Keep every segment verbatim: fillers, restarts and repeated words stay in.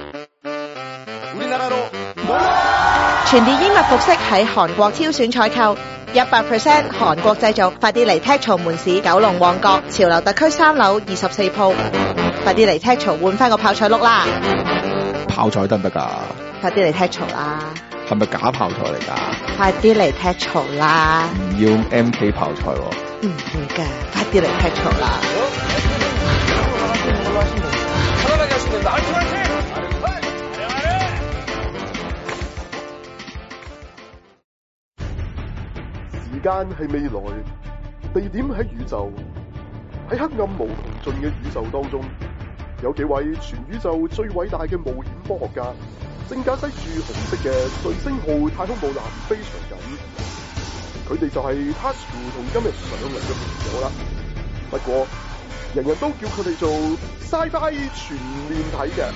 全啲英文服飾喺韓國挑選採購，一百 percent 韓國製造，快啲嚟 Tech 門市九龍旺角潮流特區三樓二十四鋪，快啲嚟 Tech 換翻個泡菜碌啦！ 泡菜得唔得㗎？ 快啲嚟 Tech 啦！ 係咪假泡菜嚟㗎？ 快啲嚟 Tech 啦！ 唔要 M K 泡菜喎。 唔要㗎，快啲嚟 Tech 啦！ 時間係未來，地點喺宇宙，喺黑暗無窮盡嘅宇宙當中，有幾位全宇宙最偉大嘅冒險科學家，正駕駛住紅色嘅瑞星號太空母艦飛翔緊。佢哋就係 Tasuku 同今日上嚟嘅朋友啦。不過，人人都叫佢哋做 Sci-Fi 全面睇嘅。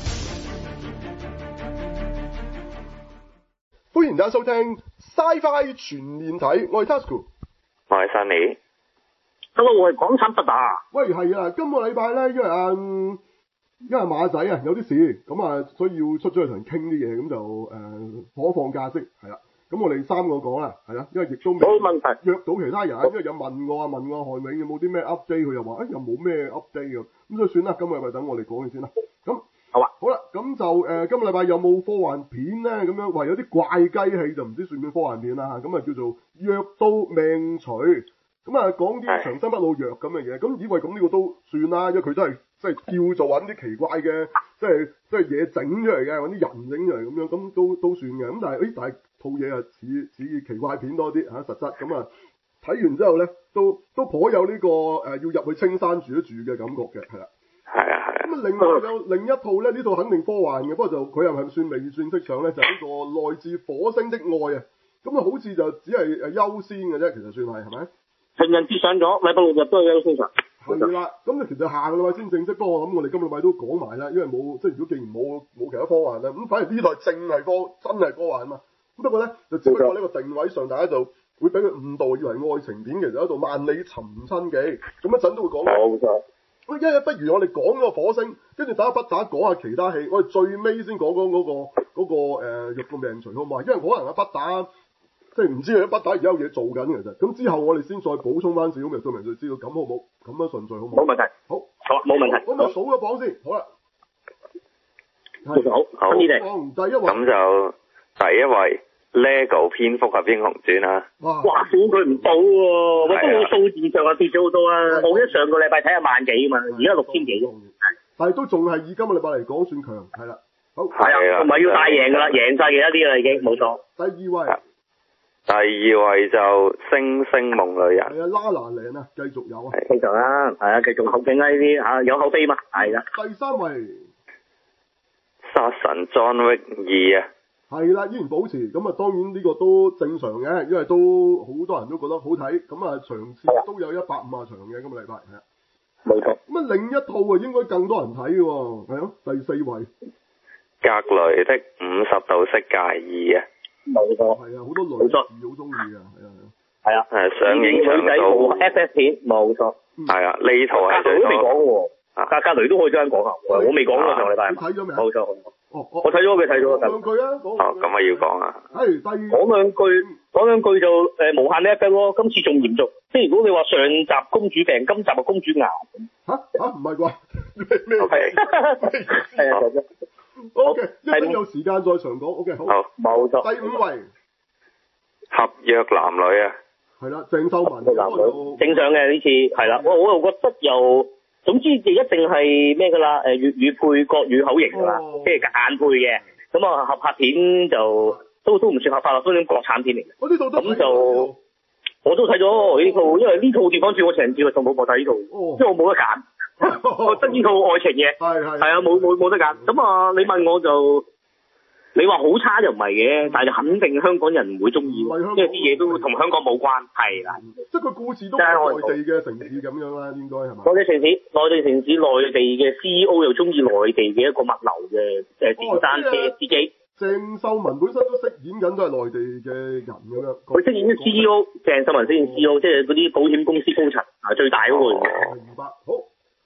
歡迎大家收聽 Sci-Fi 全面睇，我係 Tasuku， 我係 Sunny。Hello， 我係港產不打。 喂，係啊，今個禮拜咧，因為啊，因為馬仔啊有啲事，咁啊，所以要出咗去同人傾啲嘢，咁就誒可放假式，係啦。咁我哋三個講啦，係啦，因為亦都冇問題約到其他人，因為有問我啊，問我韓永有冇啲咩 update， 佢又話誒、哎、又冇咩 update 咁，咁所以算啦，今個禮拜等我哋講完先啦。咁好啊， 好啦，咁就誒、呃、今個禮拜有冇科幻片咧？咁樣話有啲怪雞戲就唔知算唔算科幻片啦嚇，咁啊叫做藥到命除，咁啊講啲長生不老藥咁嘅嘢，咁以為咁呢個都算啦，因為佢都係即係叫做揾啲奇怪嘅，即係即係嘢整出嚟嘅，揾啲人整出嚟咁樣，咁都都算嘅。咁但係誒，但係套嘢啊似似奇怪片多啲嚇，實質咁啊睇完之後咧，都都頗有呢、這個誒、呃、要入去青山住一住嘅感覺嘅，係啦。 係啊係啊。咁啊， 另外有另一套咧，呢套肯定科幻嘅，不過就佢又係算未算識上咧，就係、是、呢個來自火星的愛啊。咁啊，好似就只係誒優先嘅啫，其實算係係咪？情人節上咗，禮拜六日都係優先上。係啦，咁啊，其實下個禮拜先正式，不過我諗我哋今個禮拜都講埋啦，因為冇即係如果既然冇冇其他科幻啦，咁反而呢台正係科真係科幻啊嘛。咁不過咧，就只不過呢個定位上，大家就會俾佢誤導，以為愛情片，其實喺度萬里尋親記。咁一陣都會講。冇錯。咁一日不如我哋講咗個火星，跟住打一不打講下其他戲，我哋最尾先講講嗰個嗰、嗰個誒藥到命除好唔好？因為可能阿不打即係唔知佢不打而家有嘢做緊其實，咁之後我哋先再補充翻少少藥到命除，知道咁好唔好？咁樣順序好唔好？冇問題。好，好啊，冇問題。咁我數個榜先，好啦。係好，好。第一位。咁就第一位。LEGO 蝙蝠俠英雄傳啊！哇，估佢唔到喎，喂，都冇數字上啊跌咗好多啊！我一上個禮拜睇下萬幾啊嘛，而家六千幾，係，但係都仲係以今個禮拜嚟講算強，係啦，好，係啊，同埋要大贏噶啦，贏晒其他啲啦已經，冇錯。第二位，第二位就星星夢裏人，係啊，拉拿靚啊，繼續有啊，繼續啦，係啊，繼續後勁啊呢啲吓，有口碑嘛，係啦。第三位，殺神 John Wick 二啊。係啦，依然保持，咁啊當然呢個都正常嘅，因為都好多人都覺得好睇，咁啊場次都有一百五十場嘅今個禮拜，係啊，冇錯。咁啊另一套啊應該更多人睇嘅喎，係咯，第四位，格雷的五十度色戒二啊，冇錯，係啊，好多女士好中意啊，係啊，係啊，係上映場數 F S 片，冇錯，係啊，呢套係最多。格雷都未講喎，格格雷都可以將講下，我未講喎上個禮拜，睇咗未？冇錯。哦，我睇咗佢睇咗，講兩句啊，講哦，咁啊要講啊，係第二講兩句，講兩句就誒、呃、無限呢一 effect 咯，今次仲嚴重，即係如果你話上集公主病，今集啊公主癌，吓吓唔係啩？咩咩係？係啊，O K，一陣有時間再長講 ，O K，好，冇錯。第五位，合約男女啊，係啦，鄭秀文，男女正常嘅呢次係啦，我我又覺得又。總之就一定係咩噶啦？誒粵語配國語口型噶啦，即係夾硬配嘅。咁啊合拍片就都都唔算合拍啦，都係國產片嚟嘅。我呢套都咁就我都睇咗呢套，因為呢套調翻轉我成次去同老婆睇呢套，因為我冇得揀，我得呢套愛情嘢，係係係啊冇冇冇得揀。咁啊你問我就。你話好差就唔係嘅，但係肯定香港人唔會中意，因為啲嘢都同香港冇關，係啦。即係個故事都係內地嘅城市咁樣啦，應該係嘛？內地城市，內地城市，內地嘅 C E O 又中意內地嘅一個物流嘅誒電單車司機。鄭秀文本身都飾演緊都係內地嘅人咁樣。佢飾演嘅 C E O，鄭秀文飾演 C E O，即係嗰啲保險公司高層啊，最大嗰個。明白。好，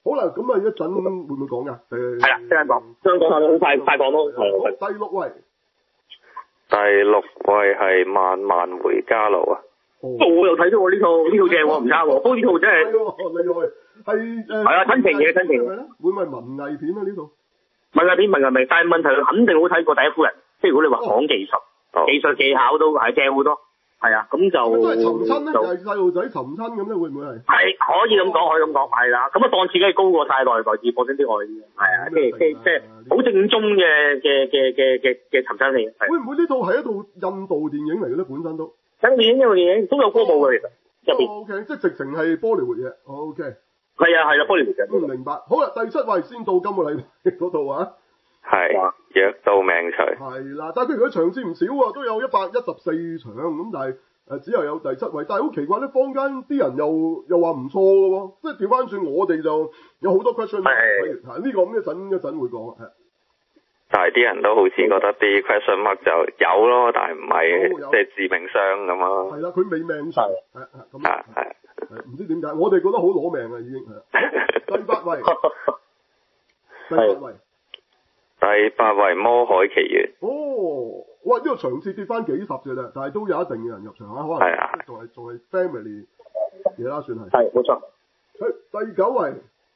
好啦，咁啊一陣會唔會講㗎？誒係啦，即刻講，即刻講下好快快講咯。係第六位。 第六位係《萬萬回家路》啊。 哦， 我又睇咗喎呢套，呢套正喎，唔差喎。不過呢套真係厲害，係誒。 係啊，親情嘅親情。 會唔會係文藝片啊？呢套文藝片文藝片，但係問題肯定好睇過第一夫人。即係如果你話講技術、 哦、 技術技巧都係正好多。係啊，咁就都係尋親咧，就係細路仔尋親咁咧，會唔會係？ 係可以咁講，可以咁講，係啦。咁啊，當自己係高過晒來來自火星的愛啲，係啊，即係即係即係好正宗嘅嘅嘅嘅嘅嘅尋親戲。 會唔會呢套係一套印度電影嚟嘅咧？本身都印度電影，印度電影都有歌舞嘅，其實入邊。 O K，即係直情係波里活嘢。O K。 係啊係啦，波里活嘅。 嗯，明白。好啦，第七位先到今個禮拜嗰度啊。 係。藥到命除。 係啦，但係譬如佢場次唔少啊，都有一百一十四場咁，但係。誒，只係有第七位，但係好奇怪咧，坊間啲人又又話唔錯嘅喎，即係調翻轉我哋就有好多 question mark，係呢個咁一陣一陣會講，係。但係啲人都好似覺得啲 question mark 就有咯，但係唔係即係致命傷咁咯。係啦，佢未命長，係係咁。係係。唔知點解，我哋覺得好攞命啊，已經係。第八位。第八位。第八位《魔海奇緣》。哦。哇！呢、這個場次跌翻幾十嘅啦，但係都有一定嘅人入場啊，可能仲係仲係 family 嘢啦，算係。係，冇錯。第九位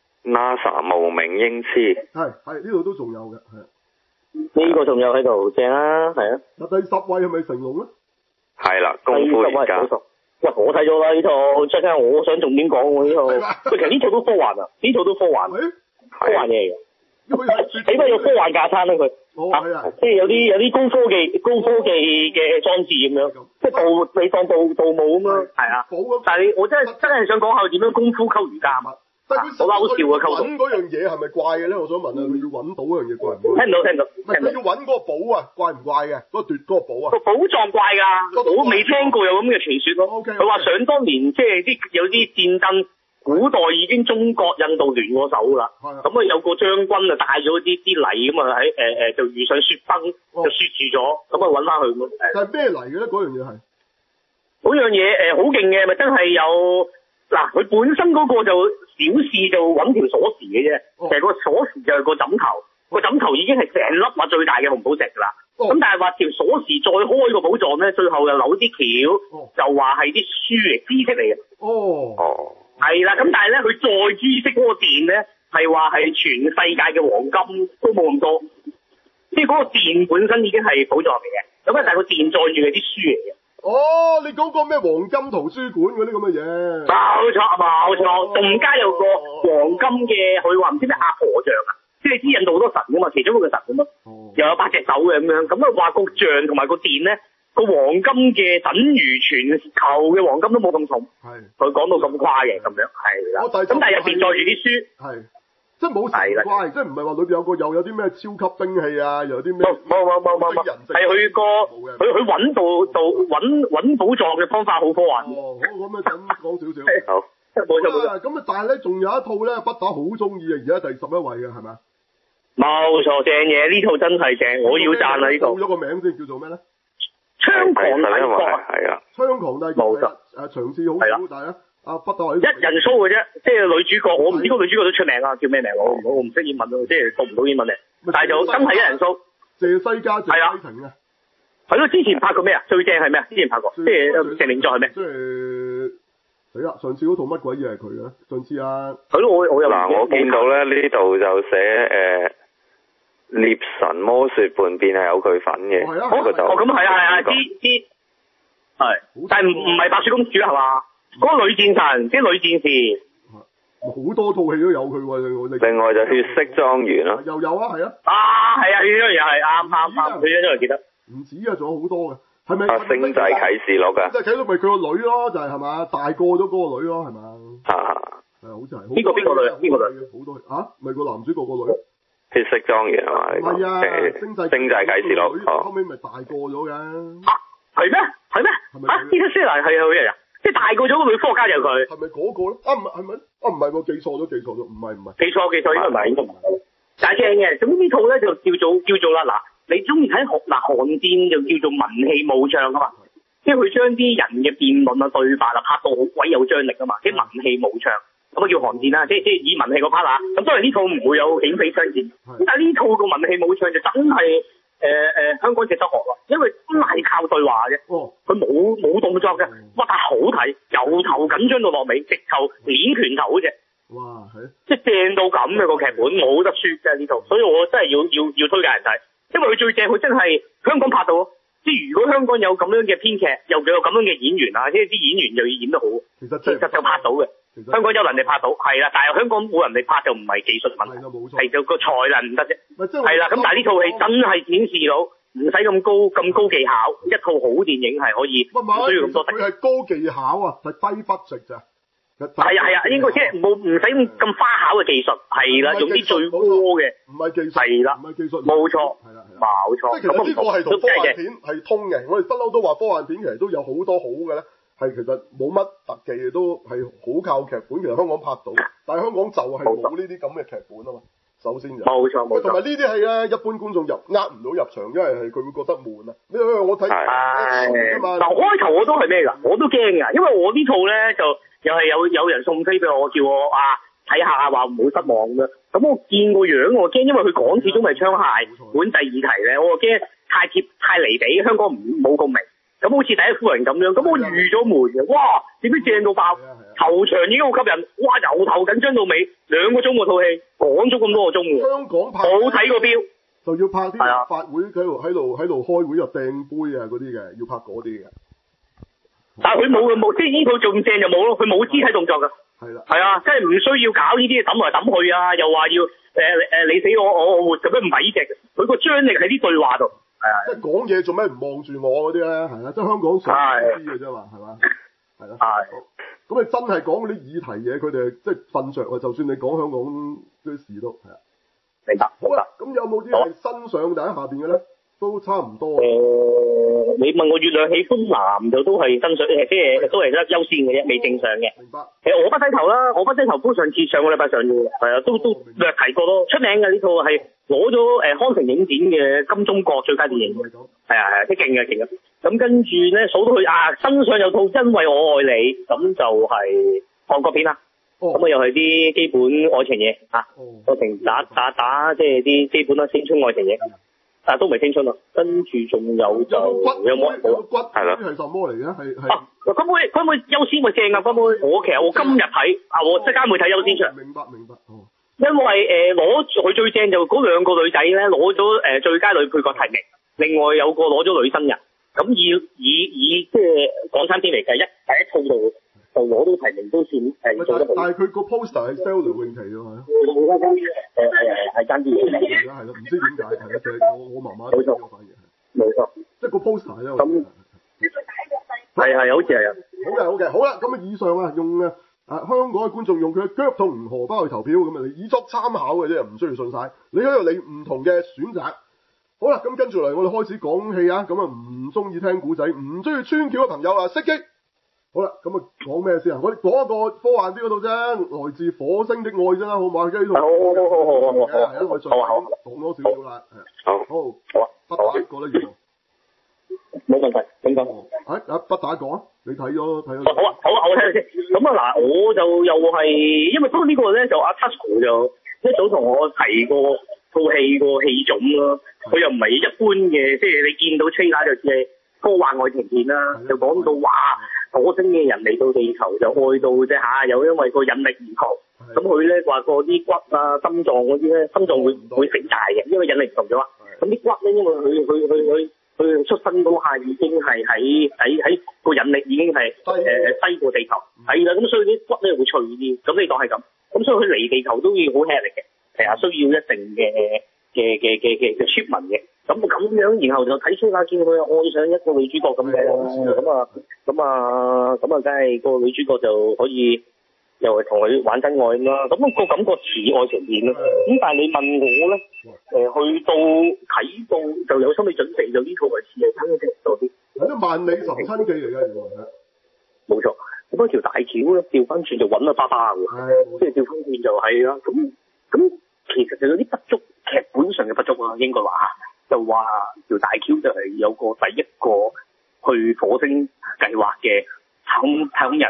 NASA 無名英雌。係係呢度都仲有嘅，係。呢個仲有喺度，正啊，係啊。嗱，第十位係咪成龍咧？係啦，功夫而家。喂，我睇咗啦呢套，即係我想重點講喎呢套。喂，其實呢套都科幻啊，呢套都科幻，欸、科幻嘢嚟嘅。起碼有科幻架撐啦佢。哦，係啊，即係有啲有啲高科技高科技嘅裝置咁樣，即係盜你當盜盜墓咁樣，係啊。但係你我真係真係想講下點樣功夫溝瑜伽啊！但係佢好搞笑啊，溝到。揾嗰樣嘢係咪怪嘅咧？我想問啊，佢要揾到嗰樣嘢怪唔怪？聽到聽到。唔係佢要揾嗰個寶啊，怪唔怪嘅？嗰個奪嗰個寶啊。個寶藏怪㗎，我未聽過有咁嘅傳說咯。佢話想當年即係啲有啲戰爭。古代已經中國印度聯過手啦，咁啊有個將軍啊帶咗啲啲泥咁啊喺誒誒就遇上雪崩、哦、就雪住咗，咁啊揾翻佢咁。但係咩嚟嘅咧？嗰樣嘢係嗰樣嘢誒好勁嘅，咪真係有嗱佢本身嗰個就小事就揾條鎖匙嘅啫，其實、哦、個鎖匙就係個枕頭，個枕頭已經係成粒話最大嘅紅寶石㗎啦。咁、哦、但係話條鎖匙再開個寶藏咧，最後又扭啲橋，哦、就話係啲書嚟知識嚟嘅。哦。哦。係啦，咁但係咧，佢再知識嗰個電咧，係話係全世界嘅黃金都冇咁多，即係嗰個電本身已經係寶藏嚟嘅，咁啊，但係個電載住係啲書嚟嘅。哦，你講個咩黃金圖書館嗰啲咁嘅嘢？冇錯，冇錯，仲加有個黃金嘅，佢話唔知咩阿婆像啊，即係你知印度好多神噶嘛，其中一個神咁咯，哦、又有八隻手嘅咁樣，咁啊話個像同埋個電咧。個黃金嘅等於全球嘅黃金都冇咁重，係佢講到咁誇嘅咁樣，係啦。咁但係入邊載住啲書，係即係冇神怪，即係唔係話裏邊有個又有啲咩超級兵器啊，又有啲咩？冇冇冇冇冇，係佢個佢佢揾到到揾揾寶藏嘅方法好科幻。哦，好咁啊，咁講少少。好，冇錯冇錯。咁啊，但係咧仲有一套咧，不打好中意啊，而家第十一位嘅係咪啊？冇錯，正嘢，呢套真係正，我要讚啊呢套。報咗個名先，叫做咩咧？槍狂帝國係啊，槍狂帝國誒場次好少，但係咧啊不打一人 show 嘅啫，即係女主角，我唔知個女主角都出名啊，叫咩名我我唔識英文咯，即係讀唔到英文嘅，但係就真係一人 show。謝西家謝西婷啊，係咯，之前拍過咩啊？最正係咩啊？之前拍過，即係成名作係咩？即係死啦！上次嗰套乜鬼嘢係佢嘅？上次啊，係咯，我我有嗱，我見到咧呢度就寫誒。獵神魔雪叛變係有佢份嘅，嗰個就哦咁係啊係啊，啲啲係，但係唔唔係白雪公主係嘛？嗰個女戰神，啲女戰士，好多套戲都有佢喎。另外就血色莊園咯，又有啊係啊，啊係啊，呢樣嘢係啱啱啱，佢呢樣記得。唔止啊，仲有好多嘅，係咪？啊，星際啟示錄啊，星際啟示錄咪佢個女咯，就係係嘛，大個咗嗰個女咯，係嘛？啊，係好似係。呢個邊個女？邊個女？好多啊，咪個男主角個女。血色莊園係嘛？係啊，星際星際啟示錄，後尾咪大個咗嘅。啊，係咩？係咩？啊，呢個 Stella 係佢嚟啊！即係大個咗個女科學家就係佢。係咪嗰個咧？啊唔係，係咪？啊唔係喎，記錯咗，記錯咗，唔係唔係。記錯記錯，應該唔係，應該唔係。但係正嘅，咁呢套咧就叫做叫做啦嗱，你中意睇韓嗱韓戰就叫做文戲武將啊嘛，即係佢將啲人嘅辯論啊對白啊拍到好鬼有張力啊嘛，啲文戲武將。 咁啊叫寒戰啦，即係即係以文戲嗰 part 啦。咁當然呢套唔會有警匪槍戰，咁但係呢套個文戲武唱就真係誒誒香港值得學啦，因為真係靠對話嘅，佢冇冇動作嘅，哇但係好睇，由頭緊張到落尾，直頭攆拳頭嗰隻。 哇，係， 即係正到咁嘅個劇本，冇得輸嘅呢套，所以我真係要要要推介人睇，因為佢最正，佢真係香港拍到，即係如果香港有咁樣嘅編劇，又有咁樣嘅演員啊，即係啲演員又要演得好， 其實其實就拍到嘅，香港有能力拍到，係啦，但係香港冇人力拍就唔係技術問題，係就個才能唔得啫，係啦，咁但係呢套戲真係顯示到唔使咁高咁高技巧，一套好電影係可以，唔需要咁多。 佢係高技巧啊，係低 budget咋。 係啊係啊，應該即係冇唔使咁花巧嘅技術，係啦，用啲最多嘅， 唔係技術， 係啦， 唔係技術， 冇錯， 係啦係啦， 冇錯。 即係其實呢個係同科幻片係通嘅，我哋不嬲都話科幻片其實都有好多好嘅咧，係其實冇乜特技都係好靠劇本，其實香港拍到，但係香港就係冇呢啲咁嘅劇本啊嘛。首先就冇錯冇錯， 同埋呢啲戲咧，一般觀眾入呃唔到入場，因為係佢會覺得悶啊。因為我睇係嗱開頭我都係咩㗎，我都驚㗎，因為我呢套咧就又係有有人送飛俾我，叫我啊睇下話唔好失望㗎。咁我見個樣我驚，因為佢講始終係槍械管制議題咧，我驚太貼太離地，香港唔冇共鳴。咁好似第一夫人咁樣，咁我預咗悶嘅，哇！點知正到爆，頭場已經好吸引，哇！由頭緊張到尾，兩個鐘嗰套戲，講咗咁多個鐘喎。香港拍冇睇個標， 就要拍啲立法會喺度喺度喺度開會又掟杯啊嗰啲嘅，要拍嗰啲嘅。 但係佢冇嘅冇，即係呢套仲正就冇咯，佢冇肢體動作㗎。係啦。係啊，即係唔需要搞呢啲抌來抌去啊，又話要誒誒、呃、你死我我我活，咁樣唔係呢隻嘅，佢個張力喺啲對話度。係啊，即係講嘢做咩唔望住我嗰啲咧？係啦，即係香港常知嘅啫嘛，係嘛？係啦。係。咁你真係講嗰啲議題嘢，佢哋即係瞓着啊！就算你講香港啲事都係啊。明白。好啦，咁有冇啲係新上定喺下邊嘅咧？都差唔多。誒、呃，你問我月亮喜歡男就都係新上，誒即係都係得優先嘅啫，未正上嘅。明白。其實我不低頭啦，我不低頭都上次上個禮拜上嘅，係啊，都都略提過咯。出名嘅呢套係攞咗誒康城影展嘅金鐘國最佳電影。係啊係啊，即係勁嘅勁嘅。咁跟住咧數到佢啊，新上有套因為我愛你，咁就係韓國片啦。咁啊、哦、又係啲基本愛情嘢嚇，愛情打打打即係啲基本啦，青春愛情嘢。但係都唔係青春咯，跟住仲有就有冇有骨係啦，係什麼嚟嘅？係係。啊，咁會咁會優先會正啊！咁會我其實我今日睇啊，我即刻會睇優先場。明白明白。哦。因為誒攞佢最正就嗰兩個女仔咧攞咗誒最佳女配角提名，另外有個攞咗女新人。咁以以以即係港產片嚟計，一第一套度就攞到提名都算誒做得好。但係佢個 poster 係 sell 梁詠琪㗎嘛？誒誒係爭啲嘢嚟嘅，係咯，唔知點解係啊，就係我我媽媽冇錯，反而係冇錯，即係個 poster 咧。咁係係好似係啊。好嘅好嘅，好啦，咁啊以上啊用啊啊香港嘅觀眾用佢嘅腳同荷包去投票，咁啊以作參考嘅啫，唔需要信晒。你喺度你唔同嘅選擇。好啦，咁跟住嚟我哋開始講戲啊，咁啊唔中意聽古仔，唔中意穿橋嘅朋友啊，熄機。好啦，咁啊講咩先啊？我哋講一個科幻啲嗰度啫，來自火星的愛啫啦，好唔好啊？呢套好好好好好好好，係啊，我再講多少少啦，係好，好，好啊，不打一個啦，原來冇問題，點講？啊啊，不打一個啊，你睇咗睇咗？好啊，好啊，我睇下先。咁啊嗱，我就又係，因為不過呢個咧就阿 Tasuku 就一早同我提過套戲個戲種咯，佢又唔係一般嘅，即係你見到 trailer 就似係科幻愛情片啦，就講到話。火星嘅人嚟到地球就愛到啫嚇，又因為個引力唔同，咁佢咧話個啲骨啊、心臟嗰啲咧，心臟會會肥大嘅，因為引力唔同咗啊。咁啲骨咧，因為佢佢佢佢佢出生嗰下已經係喺喺喺個引力已經係誒、呃、低過地球，係啦，咁所以啲骨咧會脆啲。咁你當係咁，咁所以佢嚟地球都要好吃力嘅，係啊，需要一定嘅嘅嘅嘅嘅嘅 treatment嘅。咁咁樣，然後就睇出下見佢愛上一個女主角咁嘅，咁啊，咁啊，咁啊，梗係個女主角就可以又係同佢玩真愛啦。咁、那個感覺似愛情片啦。咁但係你問我咧，誒、呃、去到睇到就有心理準備，就呢套係似係親戚多啲。係啲萬里尋親記嚟嘅，原來冇錯。咁嗰條大橋咧，調翻轉就揾阿爸爸喎，即係調翻轉就係啦。咁咁其實就有啲不足，劇本上嘅不足啊，應該話嚇。就話條大橋就係有個第一個去火星計劃嘅太空太空人啦，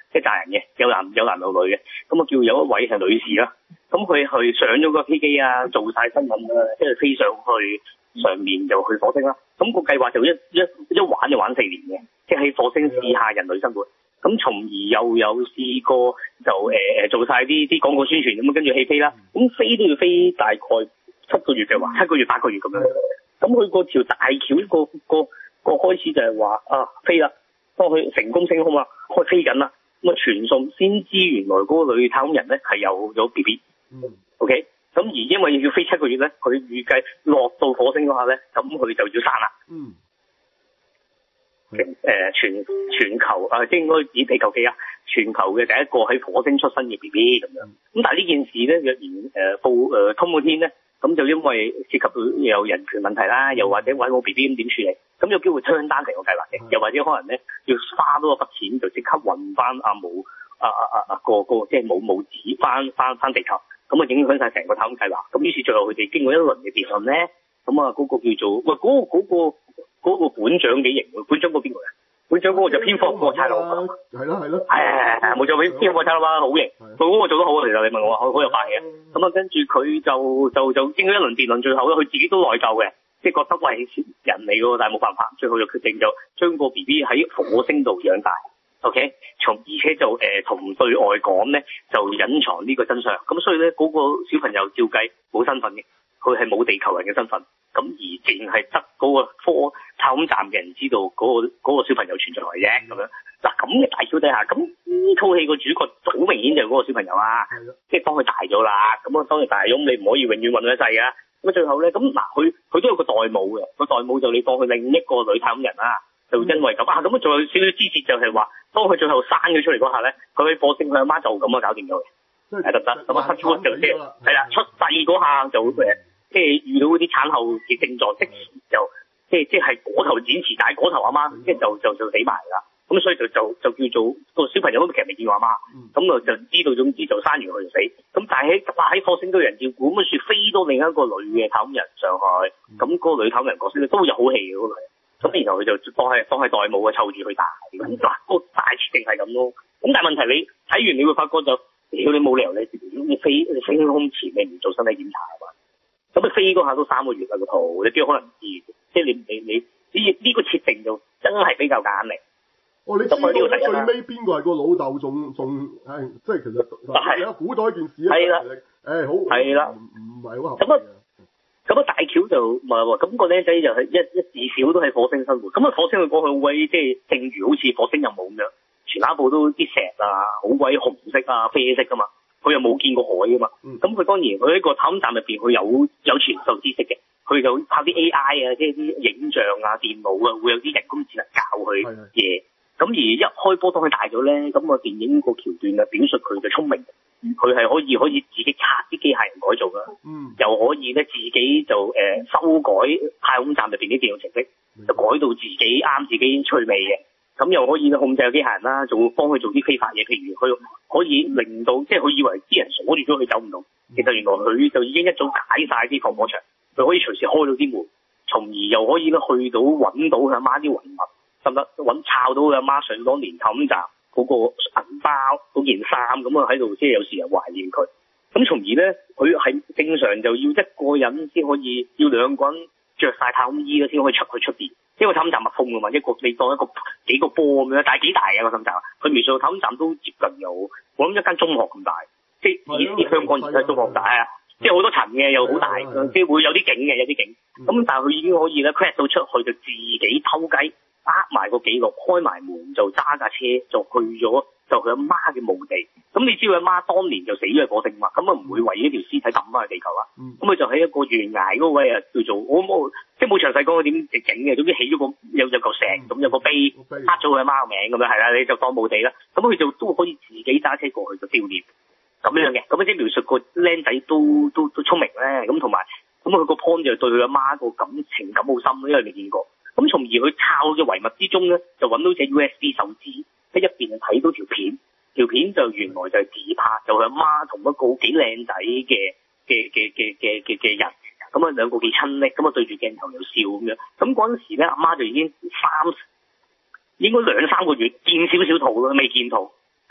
即係載人嘅，有男有男有女嘅。咁啊叫有一位係女士啦，咁佢去上咗個飛機啊，做晒新聞啊，即係飛上去上面就去火星啦。咁、個計劃就一一一玩就玩四年嘅，即係喺火星試下人類生活。咁從而又有試過就誒誒、呃、做晒啲啲廣告宣傳咁，跟住起飛啦。咁飛都要飛大概七個月嘅話，七個月八個月咁樣。咁佢個條大橋個個個開始就係話啊飛啦，當佢成功升空啦，開飛緊啦。咁啊傳送先知原來嗰個女太空人咧係有咗 B B。嗯。O K。咁而因為要飛七個月咧，佢預計落到火星嗰下咧，咁佢就要生啦。嗯。誒、呃，全全球啊，即係應該以地球計啊，全球嘅第一個喺火星出生嘅 B B 咁樣。咁但係呢件事咧，若然誒報誒通個天咧，咁就因為涉及到有人權問題啦，又或者揾我 B B 咁點處理，咁有機會turn down成個計劃嘅，又或者可能咧要花多個筆錢就即刻運翻阿母啊啊啊啊個個即係母母子翻翻翻地球，咁啊影響晒成個太空計劃。咁於是最後佢哋經過一輪嘅辯論咧，咁啊嗰個叫做喂嗰、嗰個嗰、嗰個。嗰、那個本長幾型喎？本長嗰邊個啊？本長嗰個就蝙蝠嗰個差佬， 係咯係咯， 係係係冇錯，蝙蝙蝠差佬啊，好型，佢嗰個做得好，其實你問我，好好有霸氣嘅。咁啊，跟住佢就就就經過一輪辯論，最後咧佢自己都內疚嘅，即係覺得喂人嚟嘅喎，但係冇辦法，最後就決定就將個 B B 喺火星度養大。OK， 從而且就誒同、呃、對外講咧，就隱藏呢個真相。咁所以咧，嗰、那個小朋友照計冇身份嘅，佢係冇地球人嘅身份。咁而淨係得嗰個科太空站嘅人知道嗰、那個那個小朋友存在嘅啫，咁樣嗱咁嘅大橋底下，咁呢套戲個主角好明顯就係嗰個小朋友啊，即係當佢大咗啦，咁啊當佢大咗，你唔可以永遠混喺一世㗎。咁最後咧，咁嗱佢佢都有個代母嘅，個代母就你當佢另一個女太空人啦，就因為咁、嗯、啊，咁啊仲有少少枝節就係話，當佢最後生咗出嚟嗰下咧，佢喺火星佢阿媽就咁啊搞掂咗嘅，係得得，咁啊出就即係係啦，出世嗰下就誒。即係遇到嗰啲產後嘅症狀，即時就即係即係嗰頭剪臍帶，嗰頭阿媽，即係就就就死埋啦。咁所以就就就叫做個小朋友其實未見過阿媽，咁啊就知道總之就生完佢就死。咁但係喺喺火星都有人照顧，咁啊說飛多另一個女嘅太空人上去，咁嗰個女太空人角色咧都有好戲嘅嗰個女。咁然後佢就當係當係代母嘅湊住佢大。咁嗱個大設定係咁咯。咁但係問題你睇完你會發覺就，屌你冇理由你你飛你飛空前你唔做身體檢查係嘛？咁你飛嗰下都三個月啦個圖，你邊有可能知？即係你你你呢呢、這個設定就真係比較簡力。 哦，你知道最尾邊個係個老豆？仲仲係即係其實係啊，估到一件事啊。係啦，誒、欸、好係啦，唔唔係好合。咁啊咁啊大橋就唔係喎，咁、那個僆仔就係一一至少都喺火星生活。咁啊火星佢過去好鬼，即係正如好似火星任務咁樣，全下部都啲石啊，好鬼紅色啊、啡色噶嘛。佢又冇見過海噶嘛，咁、嗯、佢當然佢喺個太空站入邊，佢有有傳授知識嘅，佢就靠啲 A I 啊，即係啲影像啊、電腦啊，會有啲人工智能教佢嘢。咁而一開波當佢大咗咧，咁、那個電影個橋段啊表述佢嘅聰明，佢係可以可以自己拆啲機械人改造噶，嗯，又可以咧自己就誒、呃、修改太空站入邊啲電腦程式，就改到自己啱自己趣味嘅。咁又可以控制個機械人啦，仲會幫佢做啲非法嘢，譬如佢可以令到，即係佢以為啲人鎖住咗佢走唔到，其實原來佢就已經一早解晒啲防火牆，佢可以隨時開到啲門，從而又可以咧去到揾到佢阿媽啲遺物，甚至揾抄到佢阿媽上當年太空站嗰個銀包嗰件衫，咁啊喺度即係有時又懷念佢，咁從而咧佢係正常就要一個人先可以，要兩個人着晒太空衣咧先可以出去出邊。因為太空站密封噶嘛，一個你當一個幾個波咁樣，但係幾大嘅個太空站，佢描述太空站都接近有，我諗一間中學咁大，即係以啲香港而家中學大啊，即係好多層嘅又好大，即係會有啲景嘅，有啲景。咁、嗯、但係佢已經可以咧 crash 到出去就自己偷雞，呃埋個記錄，開埋門就揸架車就去咗就佢阿媽嘅墓地。咁你知佢阿媽當年就死咗喺火星嘛，咁啊唔會為呢條屍體抌翻去地球啦。咁、嗯、佢就喺一個懸崖嗰位啊，叫做我冇即係冇詳細講佢點整嘅，總之起咗個有有嚿石咁、嗯、有個碑，刻咗佢阿媽個名咁樣係啦，你就當墓地啦。咁佢就都可以自己揸車過去就悼念咁樣嘅。咁即係描述個僆仔都都都聰明咧。咁同埋咁佢個 point 就對佢阿媽個感情感好深，因為未見過。咁從而佢抄嘅遺物之中咧，就揾到隻 U S B 手指喺入邊睇到條片。條片就原來就係自拍，就佢阿媽同一個幾靚仔嘅嘅嘅嘅嘅嘅嘅人，咁啊兩個幾親昵，咁啊對住鏡頭又笑咁樣。咁嗰陣時咧，阿媽就已經三應該兩三個月見少少圖啦，未見圖。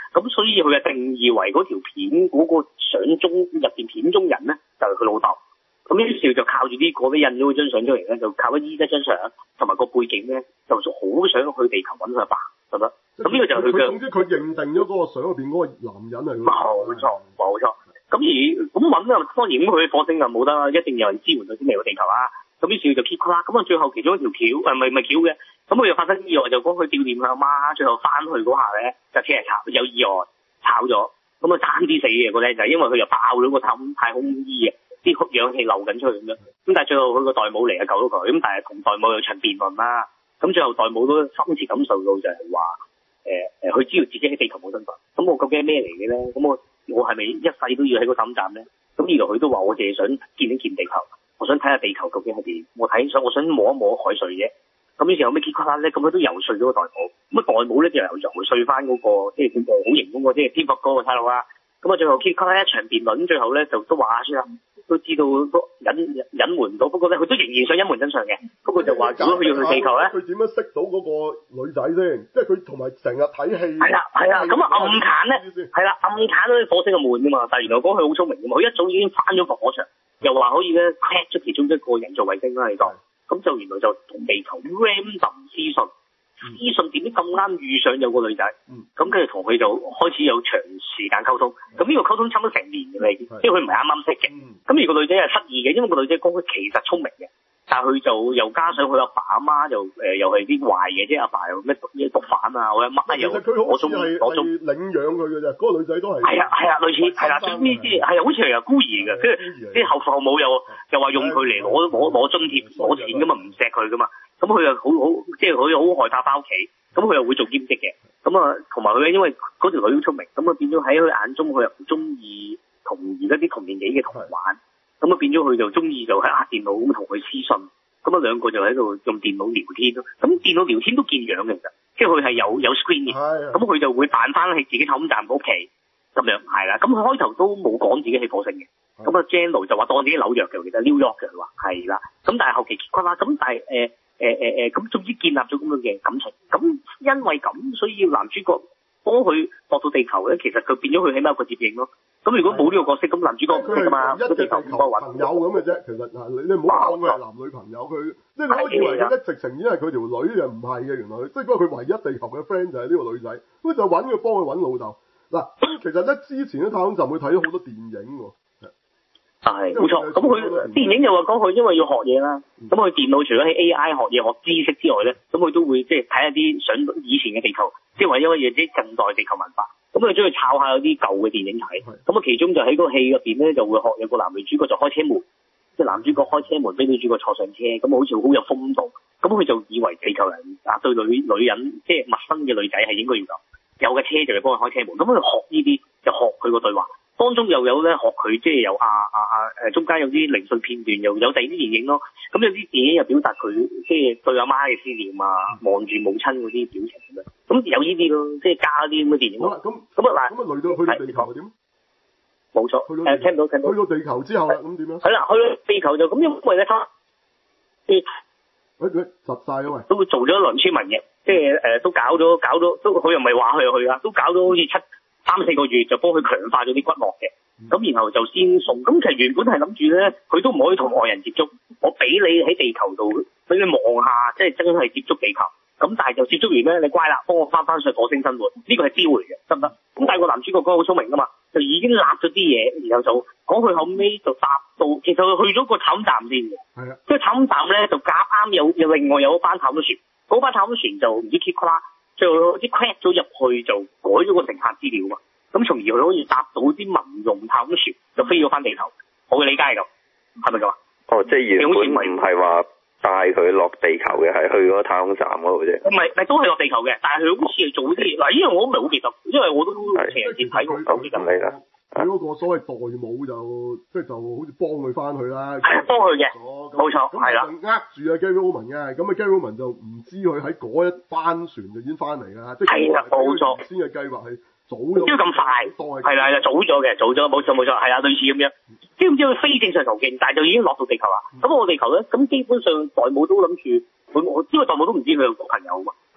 咁所以佢嘅定義為嗰條片嗰個相中入邊片中人咧就係佢老豆。咁於是就靠住呢個咧印咗張相出嚟咧，就靠一依一張相同埋個背景咧，就好想去地球揾佢阿爸，得唔得？咁呢個就係佢嘅。總之佢認定咗嗰個相入邊嗰個男人係。冇錯，冇錯。咁而咁揾啊，當然咁佢火星就冇得，一定有人支援佢先嚟到地球啦。咁於是就 keep 啦。咁啊，最後其中一條橋誒，咪咪橋嘅。咁佢又發生意外，就講佢悼念佢阿媽，最後翻去嗰下咧，就車人炒有意外炒咗。咁啊，差啲死嘅個僆仔，因為佢又爆咗個太空太空衣啊，啲氧氣漏緊出去咁樣。咁但係最後佢個代母嚟啊救咗佢。咁但係同代母有場辯論啦。咁最後代母都深切感受到就係話誒誒，佢、呃、知道自己喺地球冇身份。咁我究竟係咩嚟嘅咧？咁我我係咪一世都要喺個站站咧？咁二來佢都話我淨係想見一見地球，我想睇下地球究竟係點。我睇想我想摸一摸海水啫。咁於是有咩結果咧？咁佢都游說咗個代母。咁啊代母咧就游游說翻嗰個即係叫做好型嗰個即係天國嗰個細路啦。咁啊最後結果咧一場辯論，最後咧就都話算啦，都知道都隱隱瞞唔到。不過咧佢都仍然想隱瞞真相嘅。咁佢就話如果佢要去地球咧，佢點樣識到嗰個女仔先？即係佢同埋成日睇戲。係啦係啦，咁啊暗砍咧，係啦暗砍嗰啲火星嘅門㗎嘛。但係原來講佢好聰明㗎嘛，佢一早已經翻咗個火場，又話可以咧 crack 出其中一個人造衛星啦喺度。咁就原來就同地球 random 私信，私信點知咁啱遇上有個女仔，咁跟住同佢就開始有長時間溝通。咁呢個溝通差唔多成年嘅啦，即係佢唔係啱啱識嘅。咁、嗯、而個女仔係失意嘅，因為個女仔講佢其實聰明嘅，但係佢就又加上佢阿爸阿媽又誒、呃、又係啲壞嘅，即係阿爸又咩毒嘢毒販啊，我阿媽又我中我中領養佢嘅啫，嗰、那個女仔都係係啊係啊類似係啦，總之啲係啊好似係孤兒嘅，跟住啲後父母又又話用佢嚟攞攞攞津貼攞錢噶嘛，唔錫佢噶嘛，咁佢又好好即係佢好害怕翻屋企，咁佢又會做兼職嘅，咁啊同埋佢因為嗰條女好聰明，咁啊變咗喺佢眼中佢又唔中意同而家啲同年紀嘅同玩。咁啊變咗佢就中意就喺下電腦咁同佢私信，咁啊兩個就喺度用電腦聊天咯。咁電腦聊天都見樣嘅，其實，即係佢係有有 screen 嘅。咁佢就會扮翻喺自己太空站屋企咁樣，係啦。咁佢開頭都冇講自己係火星嘅。咁啊 Jano 就話當自己紐約嘅，其實 New York 嘅，佢話係啦。咁但係後期結婚啦，咁但係誒誒誒誒，咁總之建立咗咁樣嘅感情。咁因為咁，所以男主角幫佢落到地球咧，其實佢變咗佢起碼有個接應咯。咁如果冇呢個角色，咁男主角唔識噶嘛，一直地球朋友咁嘅啫。其實嗱，你你唔好當佢係男女朋友，佢即係你可以以為佢一直情，因為佢條女又唔係嘅，原來即係不過佢唯一地球嘅 friend 就係呢個女仔，咁就揾佢幫佢揾老豆。嗱，咁其實咧之前咧太空站會睇咗好多電影喎。係冇錯，咁佢電影又話講佢因為要學嘢啦，咁佢電腦除咗喺 A I 學嘢學知識之外咧，咁佢都會即係睇下啲想以前嘅地球，即係話因為嘢啲近代地球文化。咁佢中意抄下有啲舊嘅電影睇，咁啊其中就喺個戲入邊咧就會學有個男女主角就開車門，即係男主角開車門俾女主角坐上車，咁好似好有風度，咁佢就以為地球人啊對女女人即係陌生嘅女仔係應該要咁，有嘅車就要幫佢開車門，咁佢學呢啲就學佢個對話，當中又有咧學佢即係有啊啊啊誒中間有啲靈訊片段，又有第二啲電影咯，咁有啲電影又表達佢即係對阿媽嘅思念啊，望住母親嗰啲表情咁樣。咁有呢啲咯，即係加啲咁嘅電影。好啦，咁咁啊嗱，咁啊累到去到地球係點？冇錯，誒聽到聽到。去到地球之後啦，咁點樣？係啦，去到地球就咁，因為咧，啲誒誒實晒啊喂，都會做咗一輪村民嘅，即係誒都搞咗搞咗，都佢又唔係話去就去啊，都搞咗好似七三四個月就幫佢強化咗啲骨骼嘅，咁然後就先送。咁其實原本係諗住咧，佢都唔可以同外人接觸，我俾你喺地球度俾你望下，即係真係接觸地球。咁但係就接觸完咧，你乖啦，幫我翻翻上火星生活，呢個係機會嘅，得唔得？咁但係個男主角講好聰明噶嘛，就已經立咗啲嘢，然後就講佢後尾就搭到，其實佢去咗個太空站先嘅，係啊，即係太空站咧就夾啱有有另外有一班太空船，嗰班太空船就唔知 keep 啦，就啲 crack 咗入去就改咗個乘客資料啊，咁從而佢可以搭到啲民用太空船，就飛咗翻地球。我嘅理解係咁，係咪咁啊？哦，即係原本唔係話帶佢落地球嘅，係去嗰個太空站嗰度啫。唔係，係都係落地球嘅，但係佢好似係做啲嗱，呢樣我唔係好記得，因為我都情人節睇過手機咁嚟啦。佢嗰個所謂代母就即係就好似幫佢翻去啦。係幫佢嘅，冇錯，係啦。咁呃住啊 Gary Oldman 嘅，咁啊 Gary Oldman就唔知佢喺嗰一班船就已經翻嚟㗎啦。係啦，冇錯。先嘅計劃係早咗。因為咁快，係啦係啦，早咗嘅，早咗，冇錯冇錯，係啊，類似咁樣。知唔知佢非正常途徑，但係就已經落到地球啦。咁我地球咧，咁基本上代母都諗住佢，因為代母都唔知佢有個朋友嘛。咁